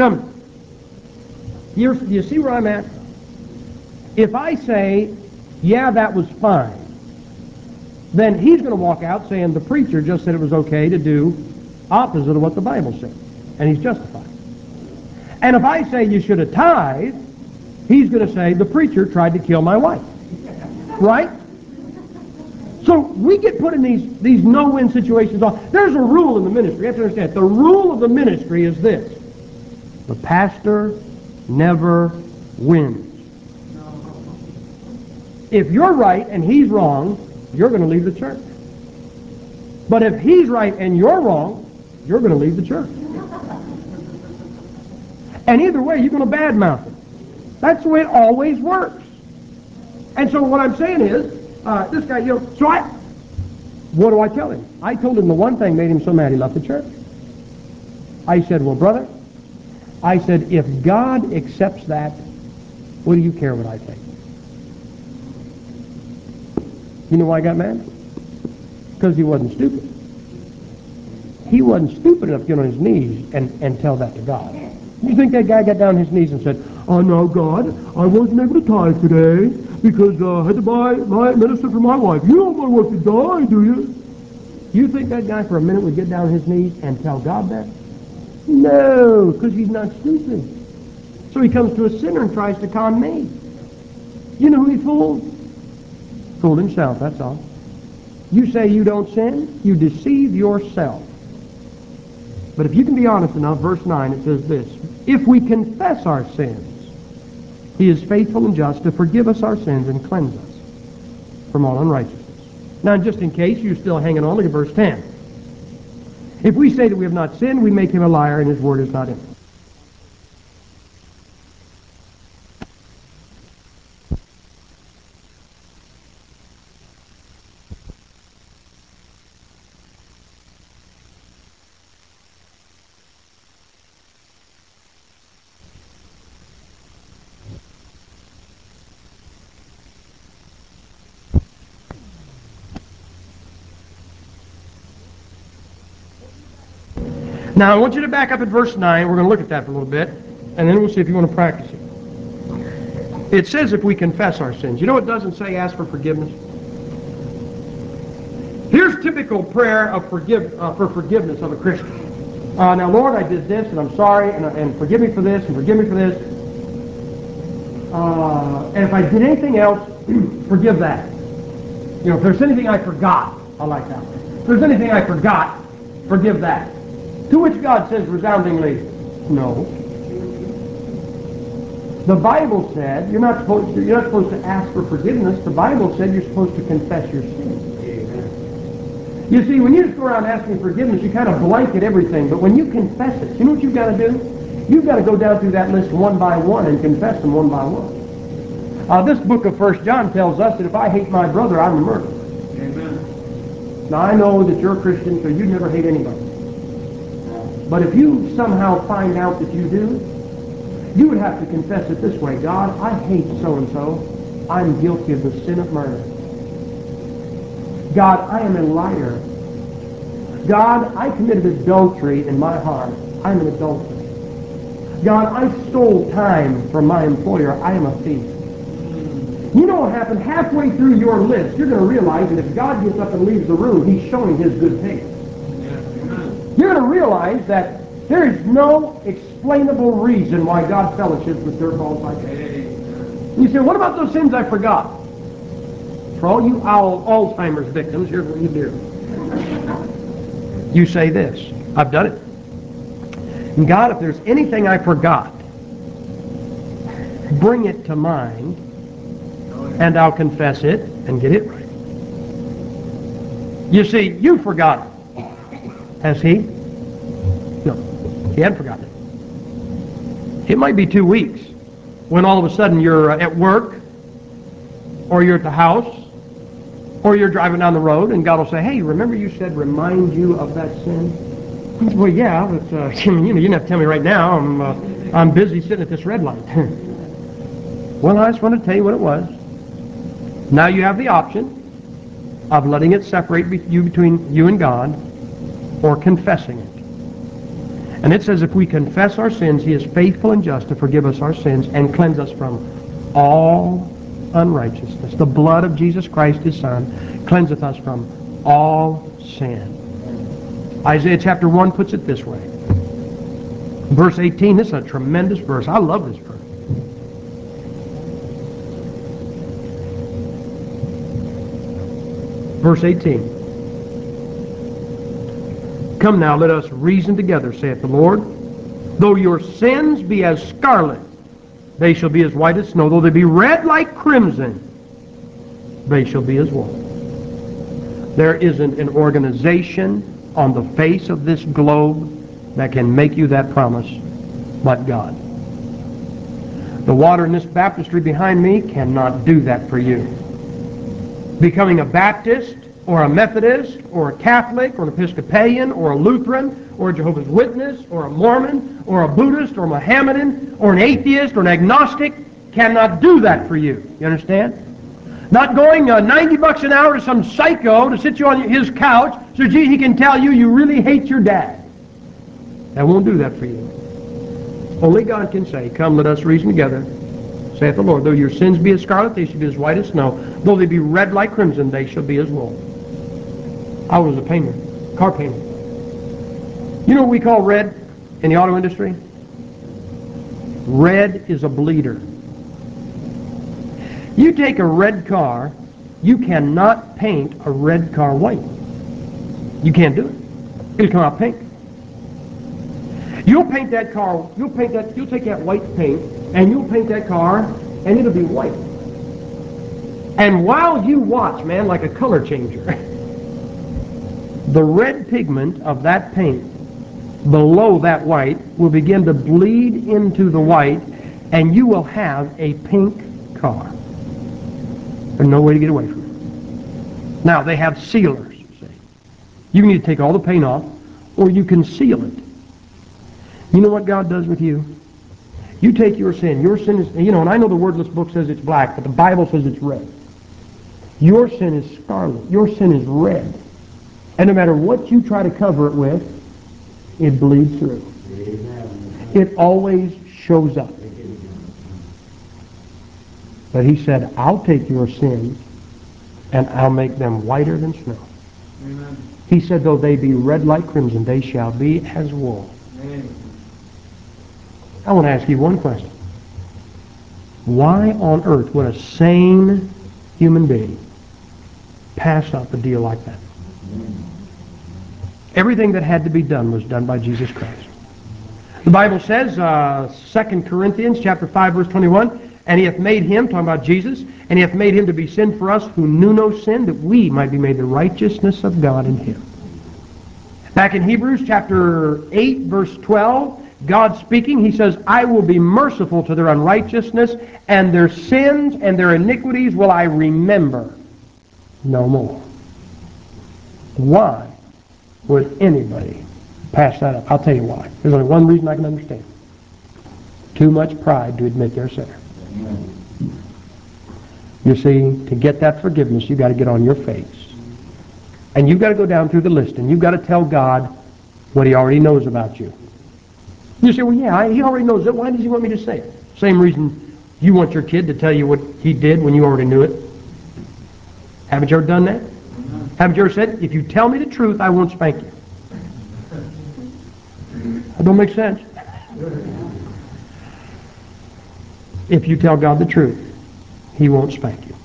you see where I'm at? If I say, yeah, that was fine, then he's going to walk out saying the preacher just said it was okay to do opposite of what the Bible said. And he's justified. And if I say you should have tithed, he's going to say the preacher tried to kill my wife. Right? So we get put in these no-win situations. There's a rule in the ministry. You have to understand. The rule of the ministry is this. The pastor never wins. If you're right and he's wrong, you're going to leave the church. But if he's right and you're wrong, you're going to leave the church. And either way, you're going to badmouth him. That's the way it always works. And so what I'm saying is, this guy, what do I tell him? I told him the one thing made him so mad he left the church. I said, well, brother, I said, if God accepts that, what do you care what I think? You know why I got mad? Because he wasn't stupid. He wasn't stupid enough to get on his knees and tell that to God. You think that guy got down on his knees and said, oh, no, God, I wasn't able to tithe today because I had to buy my medicine for my wife. You don't want to die, do you? You think that guy for a minute would get down on his knees and tell God that? No, because he's not stupid. So he comes to a sinner and tries to con me. You know who he fooled? Fooled himself, that's all. You say you don't sin, you deceive yourself. But if you can be honest enough, verse 9, it says this, if we confess our sins, he is faithful and just to forgive us our sins and cleanse us from all unrighteousness. Now, just in case you're still hanging on, look at verse 10. If we say that we have not sinned, we make him a liar and his word is not in us. Now, I want you to back up at verse 9. We're going to look at that for a little bit, and then we'll see if you want to practice it. It says if we confess our sins. You know it doesn't say ask for forgiveness? Here's typical prayer of for forgiveness of a Christian. Now, Lord, I did this, and I'm sorry, and forgive me for this, and forgive me for this. And if I did anything else, forgive that. You know, if there's anything I forgot, I like that. If there's anything I forgot, forgive that. To which God says resoundingly, no. The Bible said you're not supposed to ask for forgiveness. The Bible said you're supposed to confess your sins. You see, when you just go around asking forgiveness, you kind of blanket everything. But when you confess it, you know what you've got to do? You've got to go down through that list one by one and confess them one by one. This book of 1 John tells us that if I hate my brother, I'm a murderer. Amen. Now, I know that you're a Christian, so you never hate anybody. But if you somehow find out that you do, you would have to confess it this way. God, I hate so-and-so. I'm guilty of the sin of murder. God, I am a liar. God, I committed adultery in my heart. I'm an adulterer. God, I stole time from my employer. I am a thief. You know what happened? Halfway through your list, you're going to realize that if God gets up and leaves the room, he's showing his good faith. You're going to realize that there is no explainable reason why God fellowships with dirtballs like that. You say, what about those sins I forgot? For all you Alzheimer's victims, here's what you do. You say this, I've done it. And God, if there's anything I forgot, bring it to mind, and I'll confess it and get it right. You see, you forgot it. Has he? No, he hadn't forgotten it. It might be 2 weeks when all of a sudden you're at work, or you're at the house, or you're driving down the road, and God will say, hey, remember you said remind you of that sin? He says, well, yeah, but you didn't have to tell me right now. I'm busy sitting at this red light. Well, I just wanted to tell you what it was. Now you have the option of letting it separate between you and God, or confessing it. And it says if we confess our sins, he is faithful and just to forgive us our sins and cleanse us from all unrighteousness. The blood of Jesus Christ, his Son, cleanseth us from all sin. Isaiah chapter 1 puts it this way. Verse 18, this is a tremendous verse. I love this verse. Verse 18. Come now, let us reason together, saith the Lord. Though your sins be as scarlet, they shall be as white as snow. Though they be red like crimson, they shall be as wool. There isn't an organization on the face of this globe that can make you that promise but God. The water in this baptistry behind me cannot do that for you. Becoming a Baptist or a Methodist or a Catholic or an Episcopalian or a Lutheran or a Jehovah's Witness or a Mormon or a Buddhist or a Mohammedan or an atheist or an agnostic cannot do that for you. You understand? Not going $90 an hour to some psycho to sit you on his couch so he can tell you you really hate your dad. That won't do that for you. Only God can say, come, let us reason together, saith the Lord. Though your sins be as scarlet, they shall be as white as snow. Though they be red like crimson, they shall be as wool. I was a painter, car painter. You know what we call red in the auto industry? Red is a bleeder. You take a red car, you cannot paint a red car white. You can't do it. It'll come out pink. You'll paint that car, you'll take that white paint, and you'll paint that car, and it'll be white. And while you watch, man, like a color changer, the red pigment of that paint below that white will begin to bleed into the white, and you will have a pink car. There's no way to get away from it. Now, they have sealers. See. You need to take all the paint off, or you can seal it. You know what God does with you? You take your sin. Your sin is, and I know the wordless book says it's black, but the Bible says it's red. Your sin is scarlet. Your sin is red. And no matter what you try to cover it with, it bleeds through. It always shows up. But he said, I'll take your sins and I'll make them whiter than snow. Amen. He said, though they be red like crimson, they shall be as wool. Amen. I want to ask you one question. Why on earth would a sane human being pass up a deal like that? Everything that had to be done was done by Jesus Christ. The Bible says, 2 Corinthians chapter 5, verse 21, and he hath made him, talking about Jesus, and he hath made him to be sin for us who knew no sin, that we might be made the righteousness of God in him. Back in Hebrews chapter 8, verse 12, God speaking, he says, I will be merciful to their unrighteousness, and their sins and their iniquities will I remember no more. Why would anybody pass that up? I'll tell you why. There's only one reason I can understand. Too much pride to admit they're a sinner. You see, to get that forgiveness, you've got to get on your face. And you've got to go down through the list, and you've got to tell God what he already knows about you. You say, well, yeah, he already knows it. Why does he want me to say it? Same reason you want your kid to tell you what he did when you already knew it. Haven't you ever done that? Haven't you ever said, if you tell me the truth, I won't spank you? That don't make sense. If you tell God the truth, he won't spank you.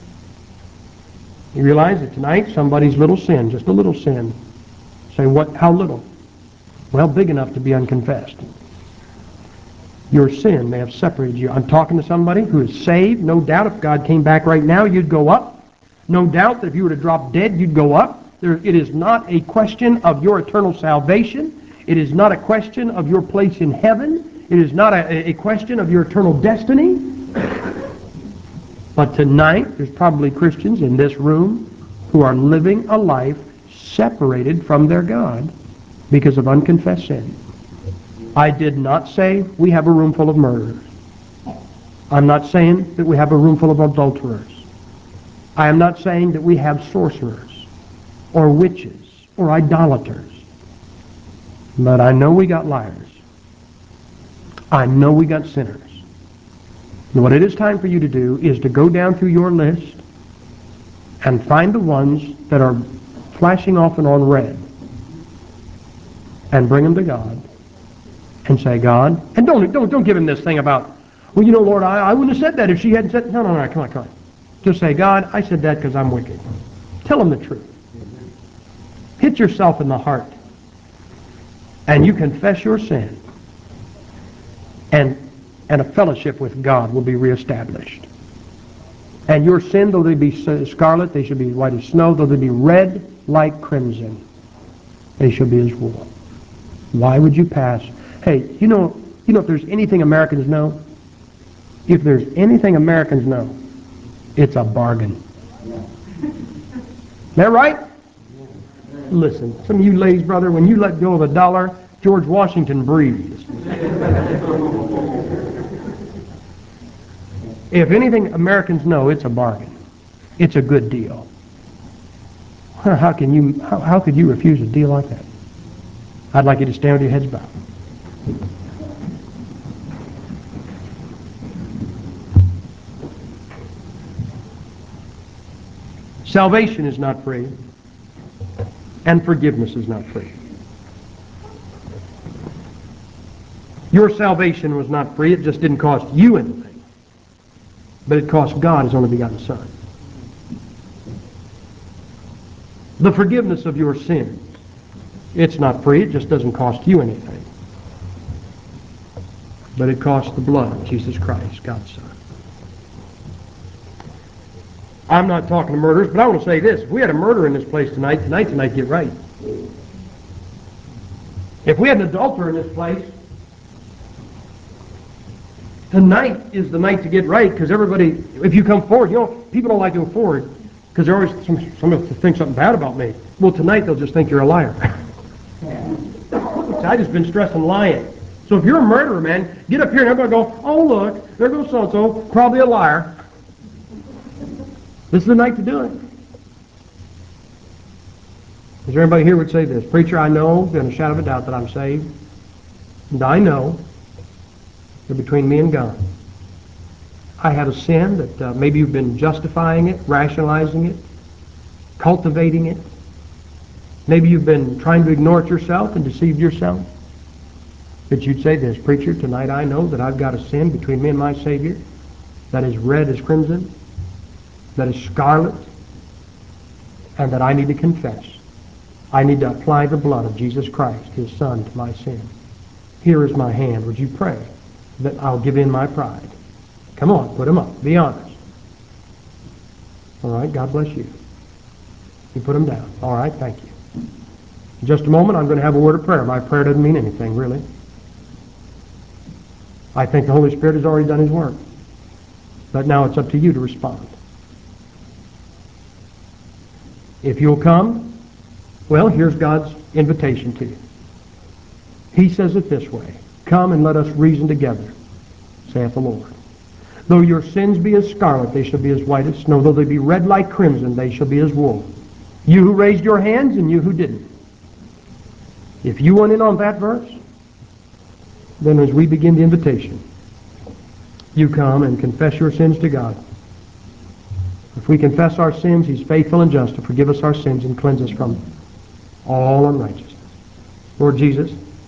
You realize that tonight somebody's little sin, just a little sin. Say, what? How little? Well, big enough to be unconfessed. Your sin may have separated you. I'm talking to somebody who is saved. No doubt if God came back right now, you'd go up. No doubt that if you were to drop dead, you'd go up. It is not a question of your eternal salvation. It is not a question of your place in heaven. It is not a question of your eternal destiny. But tonight, there's probably Christians in this room who are living a life separated from their God because of unconfessed sin. I did not say we have a room full of murderers. I'm not saying that we have a room full of adulterers. I am not saying that we have sorcerers or witches or idolaters. But I know we got liars. I know we got sinners. And what it is time for you to do is to go down through your list and find the ones that are flashing off and on red and bring them to God and say, God, and don't give him this thing about, well, you know, Lord, I wouldn't have said that if she hadn't said, no, come on. Just say, God, I said that because I'm wicked. Tell him the truth. Hit yourself in the heart. And you confess your sin. And a fellowship with God will be reestablished. And your sin, though they be scarlet, they shall be white as snow. Though they be red like crimson, they shall be as wool. Why would you pass? Hey, you know if there's anything Americans know, if there's anything Americans know, it's a bargain. Is that right? Listen, some of you ladies, brother, when you let go of $1, George Washington breathes. If anything Americans know, it's a bargain. It's a good deal. How could you refuse a deal like that? I'd like you to stand with your heads bowed. Salvation is not free, and forgiveness is not free. Your salvation was not free. It just didn't cost you anything. But it cost God his only begotten Son. The forgiveness of your sins, it's not free. It just doesn't cost you anything. But it cost the blood of Jesus Christ, God's Son. I'm not talking to murderers, but I want to say this. If we had a murderer in this place tonight get right. If we had an adulterer in this place, tonight is the night to get right, because everybody, if you come forward, people don't like to go forward because they're always, somebody thinks something bad about me. Well, tonight they'll just think you're a liar. I just been stressing lying. So if you're a murderer, man, get up here and everybody go, oh, look, there goes so-and-so, probably a liar. This is the night to do it. Is there anybody here who would say this? Preacher, I know, beyond a shadow of a doubt, that I'm saved. And I know that between me and God, I have a sin that maybe you've been justifying it, rationalizing it, cultivating it. Maybe you've been trying to ignore it yourself and deceived yourself. But you'd say this, Preacher, tonight I know that I've got a sin between me and my Savior that is red as crimson, that is scarlet, and that I need to confess. I need to apply the blood of Jesus Christ, His Son, to my sin. Here is my hand. Would you pray that I'll give in my pride? Come on, put them up. Be honest. All right, God bless you. You put them down. All right, thank you. In just a moment, I'm going to have a word of prayer. My prayer doesn't mean anything, really. I think the Holy Spirit has already done His work. But now it's up to you to respond. If you'll come, well, here's God's invitation to you. He says it this way, come and let us reason together, saith the Lord. Though your sins be as scarlet, they shall be as white as snow. Though they be red like crimson, they shall be as wool. You who raised your hands and you who didn't. If you went in on that verse, then as we begin the invitation, you come and confess your sins to God. If we confess our sins, He's faithful and just to forgive us our sins and cleanse us from all unrighteousness. Lord Jesus,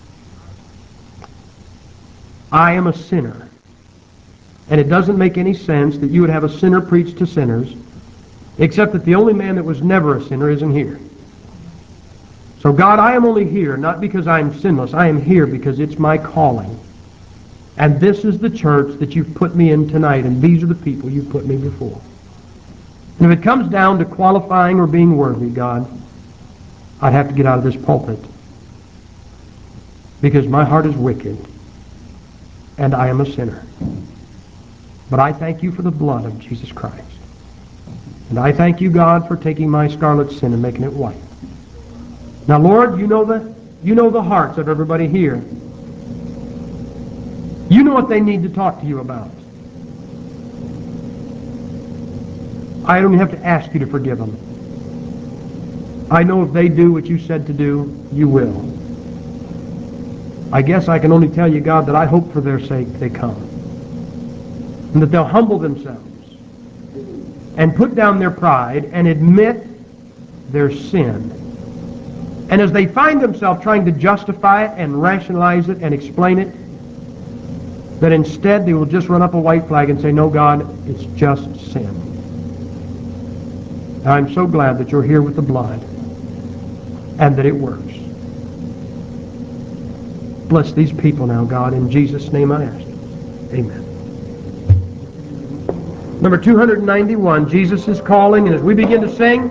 I am a sinner. And it doesn't make any sense that you would have a sinner preach to sinners, except that the only man that was never a sinner isn't here. So God, I am only here, not because I am sinless. I am here because it's my calling. And this is the church that you've put me in tonight, and these are the people you've put me before. And if it comes down to qualifying or being worthy, God, I'd have to get out of this pulpit. Because my heart is wicked, and I am a sinner. But I thank you for the blood of Jesus Christ. And I thank you, God, for taking my scarlet sin and making it white. Now, Lord, you know the hearts of everybody here. You know what they need to talk to you about. I don't even have to ask you to forgive them. I know if they do what you said to do, you will. I guess I can only tell you, God, that I hope for their sake they come. And that they'll humble themselves and put down their pride and admit their sin. And as they find themselves trying to justify it and rationalize it and explain it, that instead they will just run up a white flag and say, no, God, it's just sin. And I'm so glad that you're here with the blood and that it works. Bless these people now, God. In Jesus' name I ask it. Amen. Number 291, Jesus is calling, and as we begin to sing,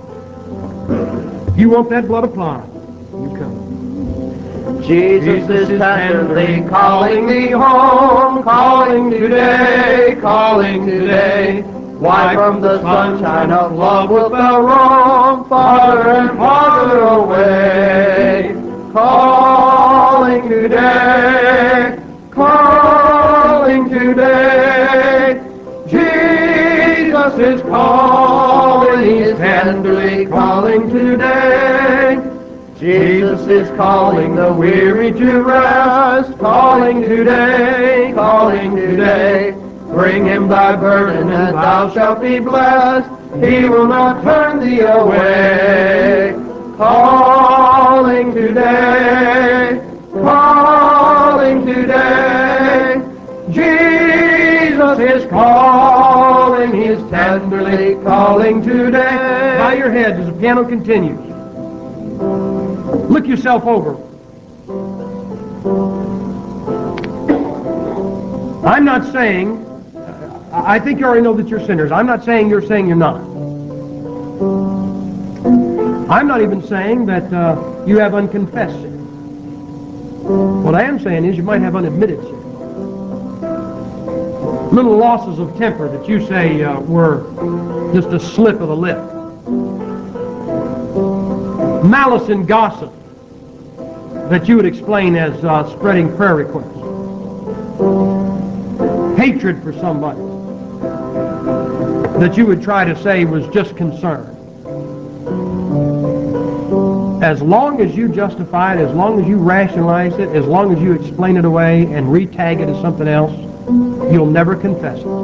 if you want that blood applied, you come. Jesus is tenderly calling thee home, calling today, calling today. Why from the sunshine of love wilt thou roam, farther and farther away? Calling today, calling today. Jesus is calling, He is tenderly calling today. Jesus is calling the weary to rest, calling today, calling today. Bring Him thy burden and thou shalt be blessed. He will not turn thee away. Calling today, calling today. Jesus is calling, He is tenderly calling today. Bow your heads as the piano continues. Look yourself over. I'm not saying, I think you already know that you're sinners. I'm not saying you're not. I'm not even saying that you have unconfessed sin. What I am saying is you might have unadmitted sin. Little losses of temper that you say were just a slip of the lip. Malice and gossip that you would explain as spreading prayer requests. Hatred for somebody that you would try to say was just concern. As long as you justify it, as long as you rationalize it, as long as you explain it away and retag it as something else, you'll never confess it.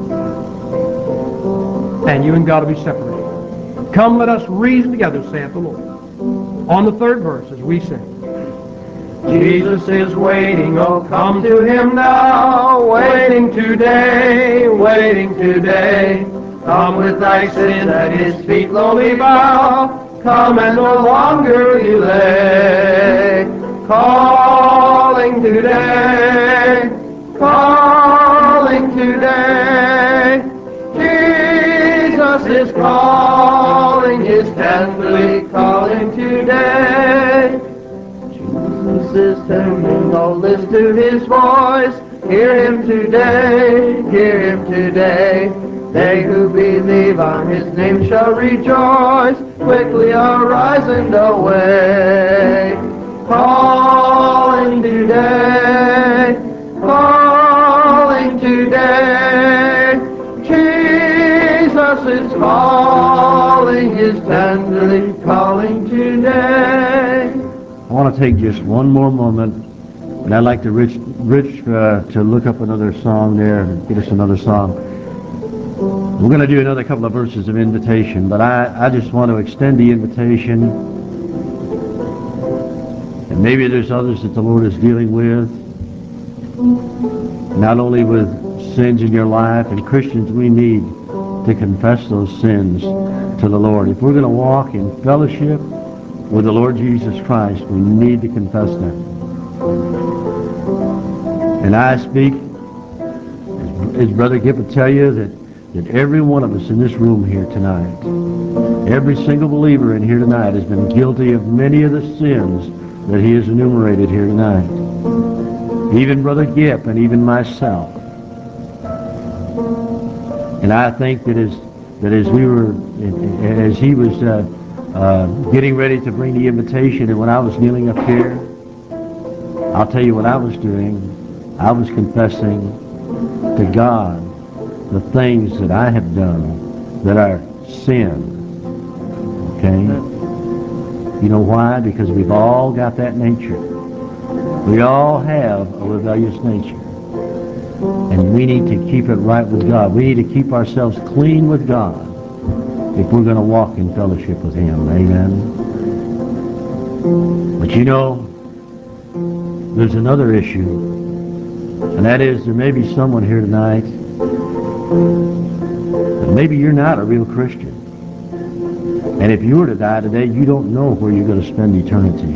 And you and God will be separated. Come, let us reason together, saith the Lord. On the third verse, as we sing. Jesus is waiting, oh come to him now, waiting today, waiting today. Come with thy sins at his feet lowly bow, come and no longer delay. Calling today, calling today. Jesus is calling, is tenderly calling today. Jesus is tending, oh listen to his voice. Hear him today, hear him today. They who believe on his name shall rejoice, quickly arise and away. Calling today, calling today. Jesus is calling, is tenderly calling today. I want to take just one more moment, and I'd like to Rich to look up another song there and get us another song. We're going to do another couple of verses of invitation, but I just want to extend the invitation, and maybe there's others that the Lord is dealing with, not only with sins in your life, and Christians, we need to confess those sins to the Lord. If we're going to walk in fellowship with the Lord Jesus Christ, we need to confess them. And I speak, as Brother Gipp would tell you, that every one of us in this room here tonight, every single believer in here tonight has been guilty of many of the sins that he has enumerated here tonight. Even Brother Gipp and even myself. And I think that as he was getting ready to bring the invitation, and when I was kneeling up here, I'll tell you what I was doing. I was confessing to God the things that I have done that are sin. Okay? You know why? Because we've all got that nature. We all have a rebellious nature. And we need to keep it right with God. We need to keep ourselves clean with God if we're going to walk in fellowship with him. Amen? But you know, there's another issue, and that is there may be someone here tonight that maybe you're not a real Christian. And if you were to die today, you don't know where you're going to spend eternity.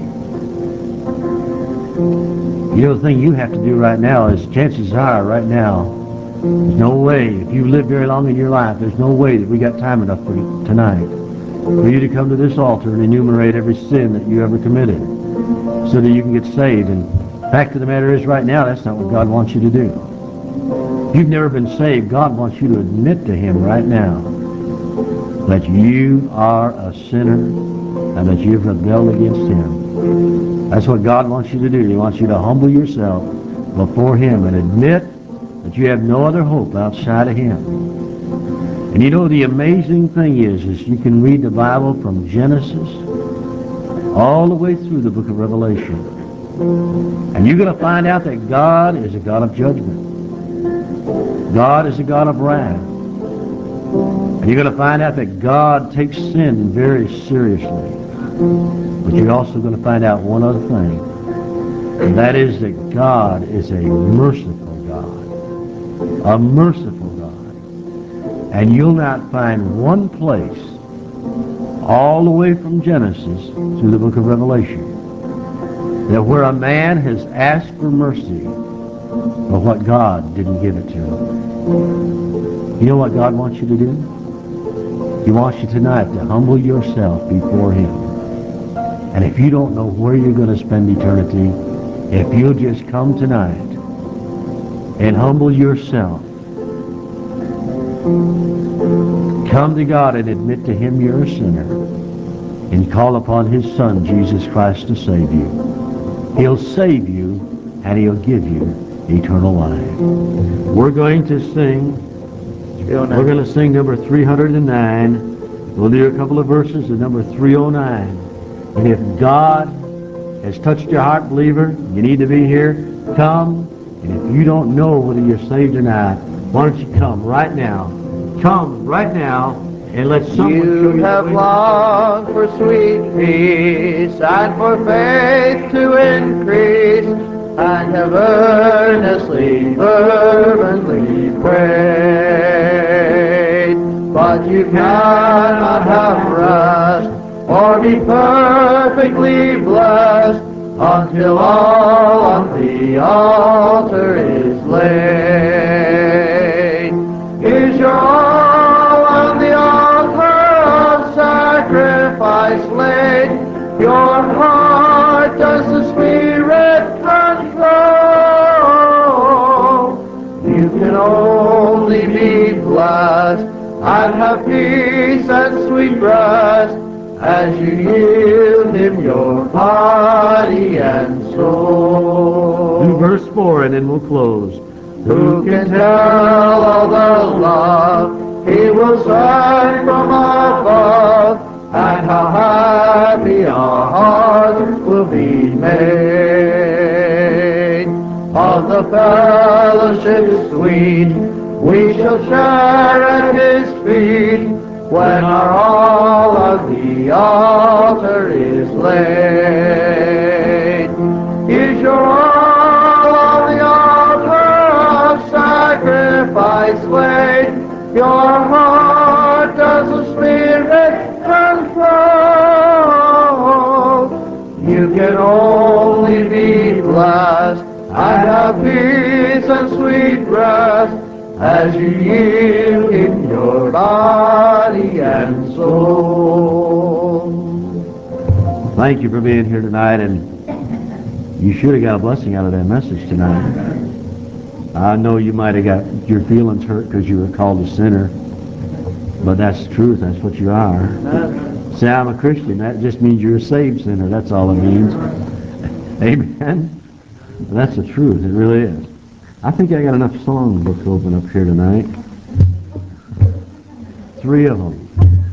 You know, the thing you have to do right now is, chances are right now, there's no way, if you live very long in your life, there's no way that we got time enough for you tonight for you to come to this altar and enumerate every sin that you ever committed so that you can get saved. And the fact of the matter is, right now, that's not what God wants you to do. If you've never been saved, God wants you to admit to him right now that you are a sinner and that you've rebelled against him. That's what God wants you to do. He wants you to humble yourself before him and admit that you have no other hope outside of him. And you know, the amazing thing is you can read the Bible from Genesis all the way through the book of Revelation, and you're going to find out that God is a God of judgment. God is a God of wrath. And you're going to find out that God takes sin very seriously. But you're also going to find out one other thing, and that is that God is a merciful God. A merciful God. And you'll not find one place all the way from Genesis through the book of Revelation that where a man has asked for mercy but what God didn't give it to him. You know what God wants you to do? He wants you tonight to humble yourself before him. And if you don't know where you're going to spend eternity, if you'll just come tonight and humble yourself, come to God and admit to him you're a sinner, and call upon his Son, Jesus Christ, to save you. He'll save you, and he'll give you eternal life. We're going to sing number 309. We'll do a couple of verses of number 309. And if God has touched your heart, believer, you need to be here, come. And if you don't know whether you're saved or not, why don't you come right now? Come right now and let someone show You you have the way. longed for sweet peace and for faith to increase, and have earnestly, fervently prayed. But you cannot have rest or be perfectly blessed until all on the altar is laid. Is your all on the altar of sacrifice laid? Your heart does the Spirit control? You can only be blessed and have peace and sweet rest as you yield Him your body and soul. Do verse 4 and then we'll close. Who can tell all the love He will send from above, and how happy our hearts will be made? Of the fellowship sweet we shall share at His feet, when our all on the altar is laid. Is your all on the altar of sacrifice laid? Your heart does the Spirit control? You can only be blessed and have peace and sweet rest as you yield Him your body and soul. Thank you for being here tonight, and you should have got a blessing out of that message tonight. I know you might have got your feelings hurt because you were called a sinner, but that's the truth. That's what you are. Say, I'm a Christian. That just means you're a saved sinner. That's all it means. Amen? That's the truth. It really is. I think I got enough songbooks open up here tonight. 3 of them.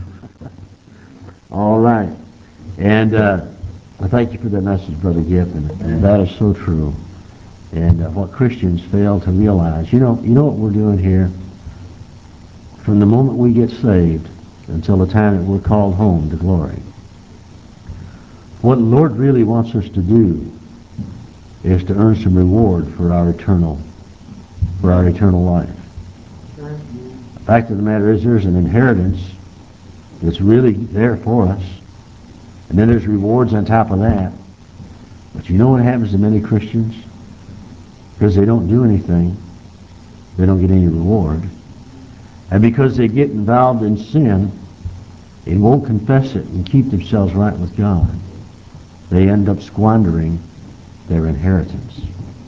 All right. And I thank you for that message, Brother Gipp, and that is so true. And what Christians fail to realize. You know what we're doing here? From the moment we get saved until the time that we're called home to glory. What the Lord really wants us to do is to earn some reward for our eternal life. The fact of the matter is there's an inheritance that's really there for us. And then there's rewards on top of that. But you know what happens to many Christians? Because they don't do anything, they don't get any reward. And because they get involved in sin and won't confess it and keep themselves right with God, they end up squandering their inheritance.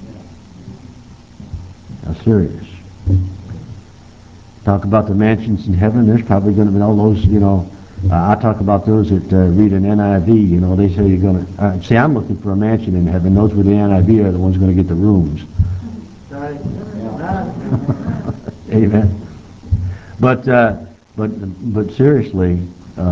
Now, serious. Talk about the mansions in heaven. There's probably going to be all those, I talk about those that read an NIV. They say you're going to... see, I'm looking for a mansion in heaven. Those with the NIV are the ones going to get the rooms. Amen. But seriously,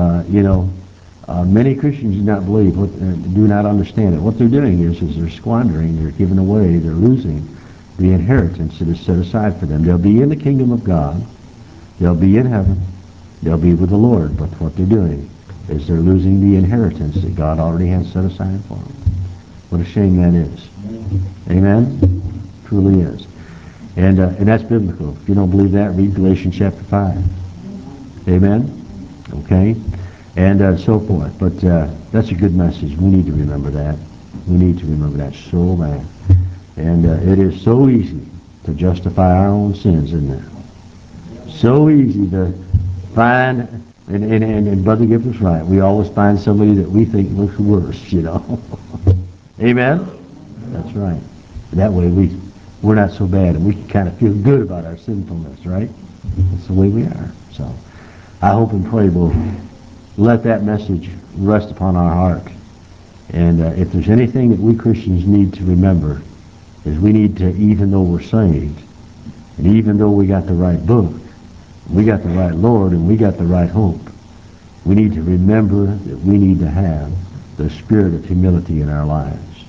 many Christians do not believe, do not understand it. What they're doing is they're squandering, they're giving away, they're losing the inheritance that is set aside for them. They'll be in the kingdom of God. They'll be in heaven. They'll be with the Lord. But what they're doing is they're losing the inheritance that God already has set aside for them. What a shame that is. Amen? Truly is. And that's biblical. If you don't believe that, read Galatians chapter 5. Amen? Okay? And so forth. But that's a good message. We need to remember that. We need to remember that so bad. And it is so easy to justify our own sins, isn't it? So easy to find, and Brother Gibb was right, we always find somebody that we think looks worse, Amen? That's right. That way we're not so bad, and we can kind of feel good about our sinfulness, right? That's the way we are. So I hope and pray we'll let that message rest upon our heart. And if there's anything that we Christians need to remember, is we need to, even though we're saved, and even though we got the right book, we got the right Lord, and we got the right hope, we need to remember that we need to have the spirit of humility in our lives.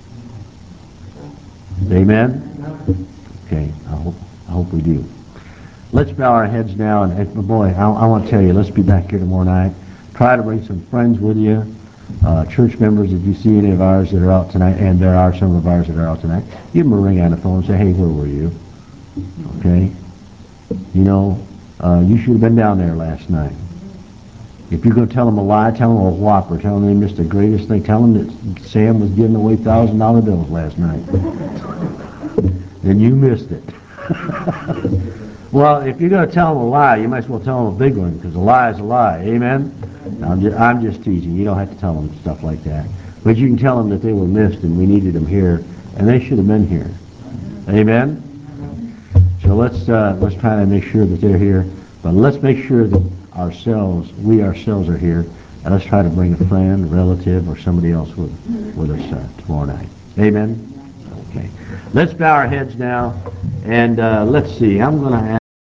Amen? Okay, I hope we do. Let's bow our heads now, and boy, I want to tell you, let's be back here tomorrow night. Try to bring some friends with you, church members. If you see any of ours that are out tonight, and there are some of ours that are out tonight, give them a ring on the phone and say, hey, where were you? Okay? You know, you should have been down there last night. If you're going to tell them a lie, tell them a whopper. Tell them they missed the greatest thing. Tell them that Sam was giving away $1,000 bills last night. And you missed it. Well, if you're going to tell them a lie, you might as well tell them a big one, because a lie is a lie. Amen? I'm just teasing. You don't have to tell them stuff like that. But you can tell them that they were missed and we needed them here, and they should have been here. Amen? So let's try to make sure that they're here. But let's make sure that we ourselves are here, and let's try to bring a friend, relative, or somebody else with us tomorrow night. Amen? Okay. Let's bow our heads now, and let's see. I'm going to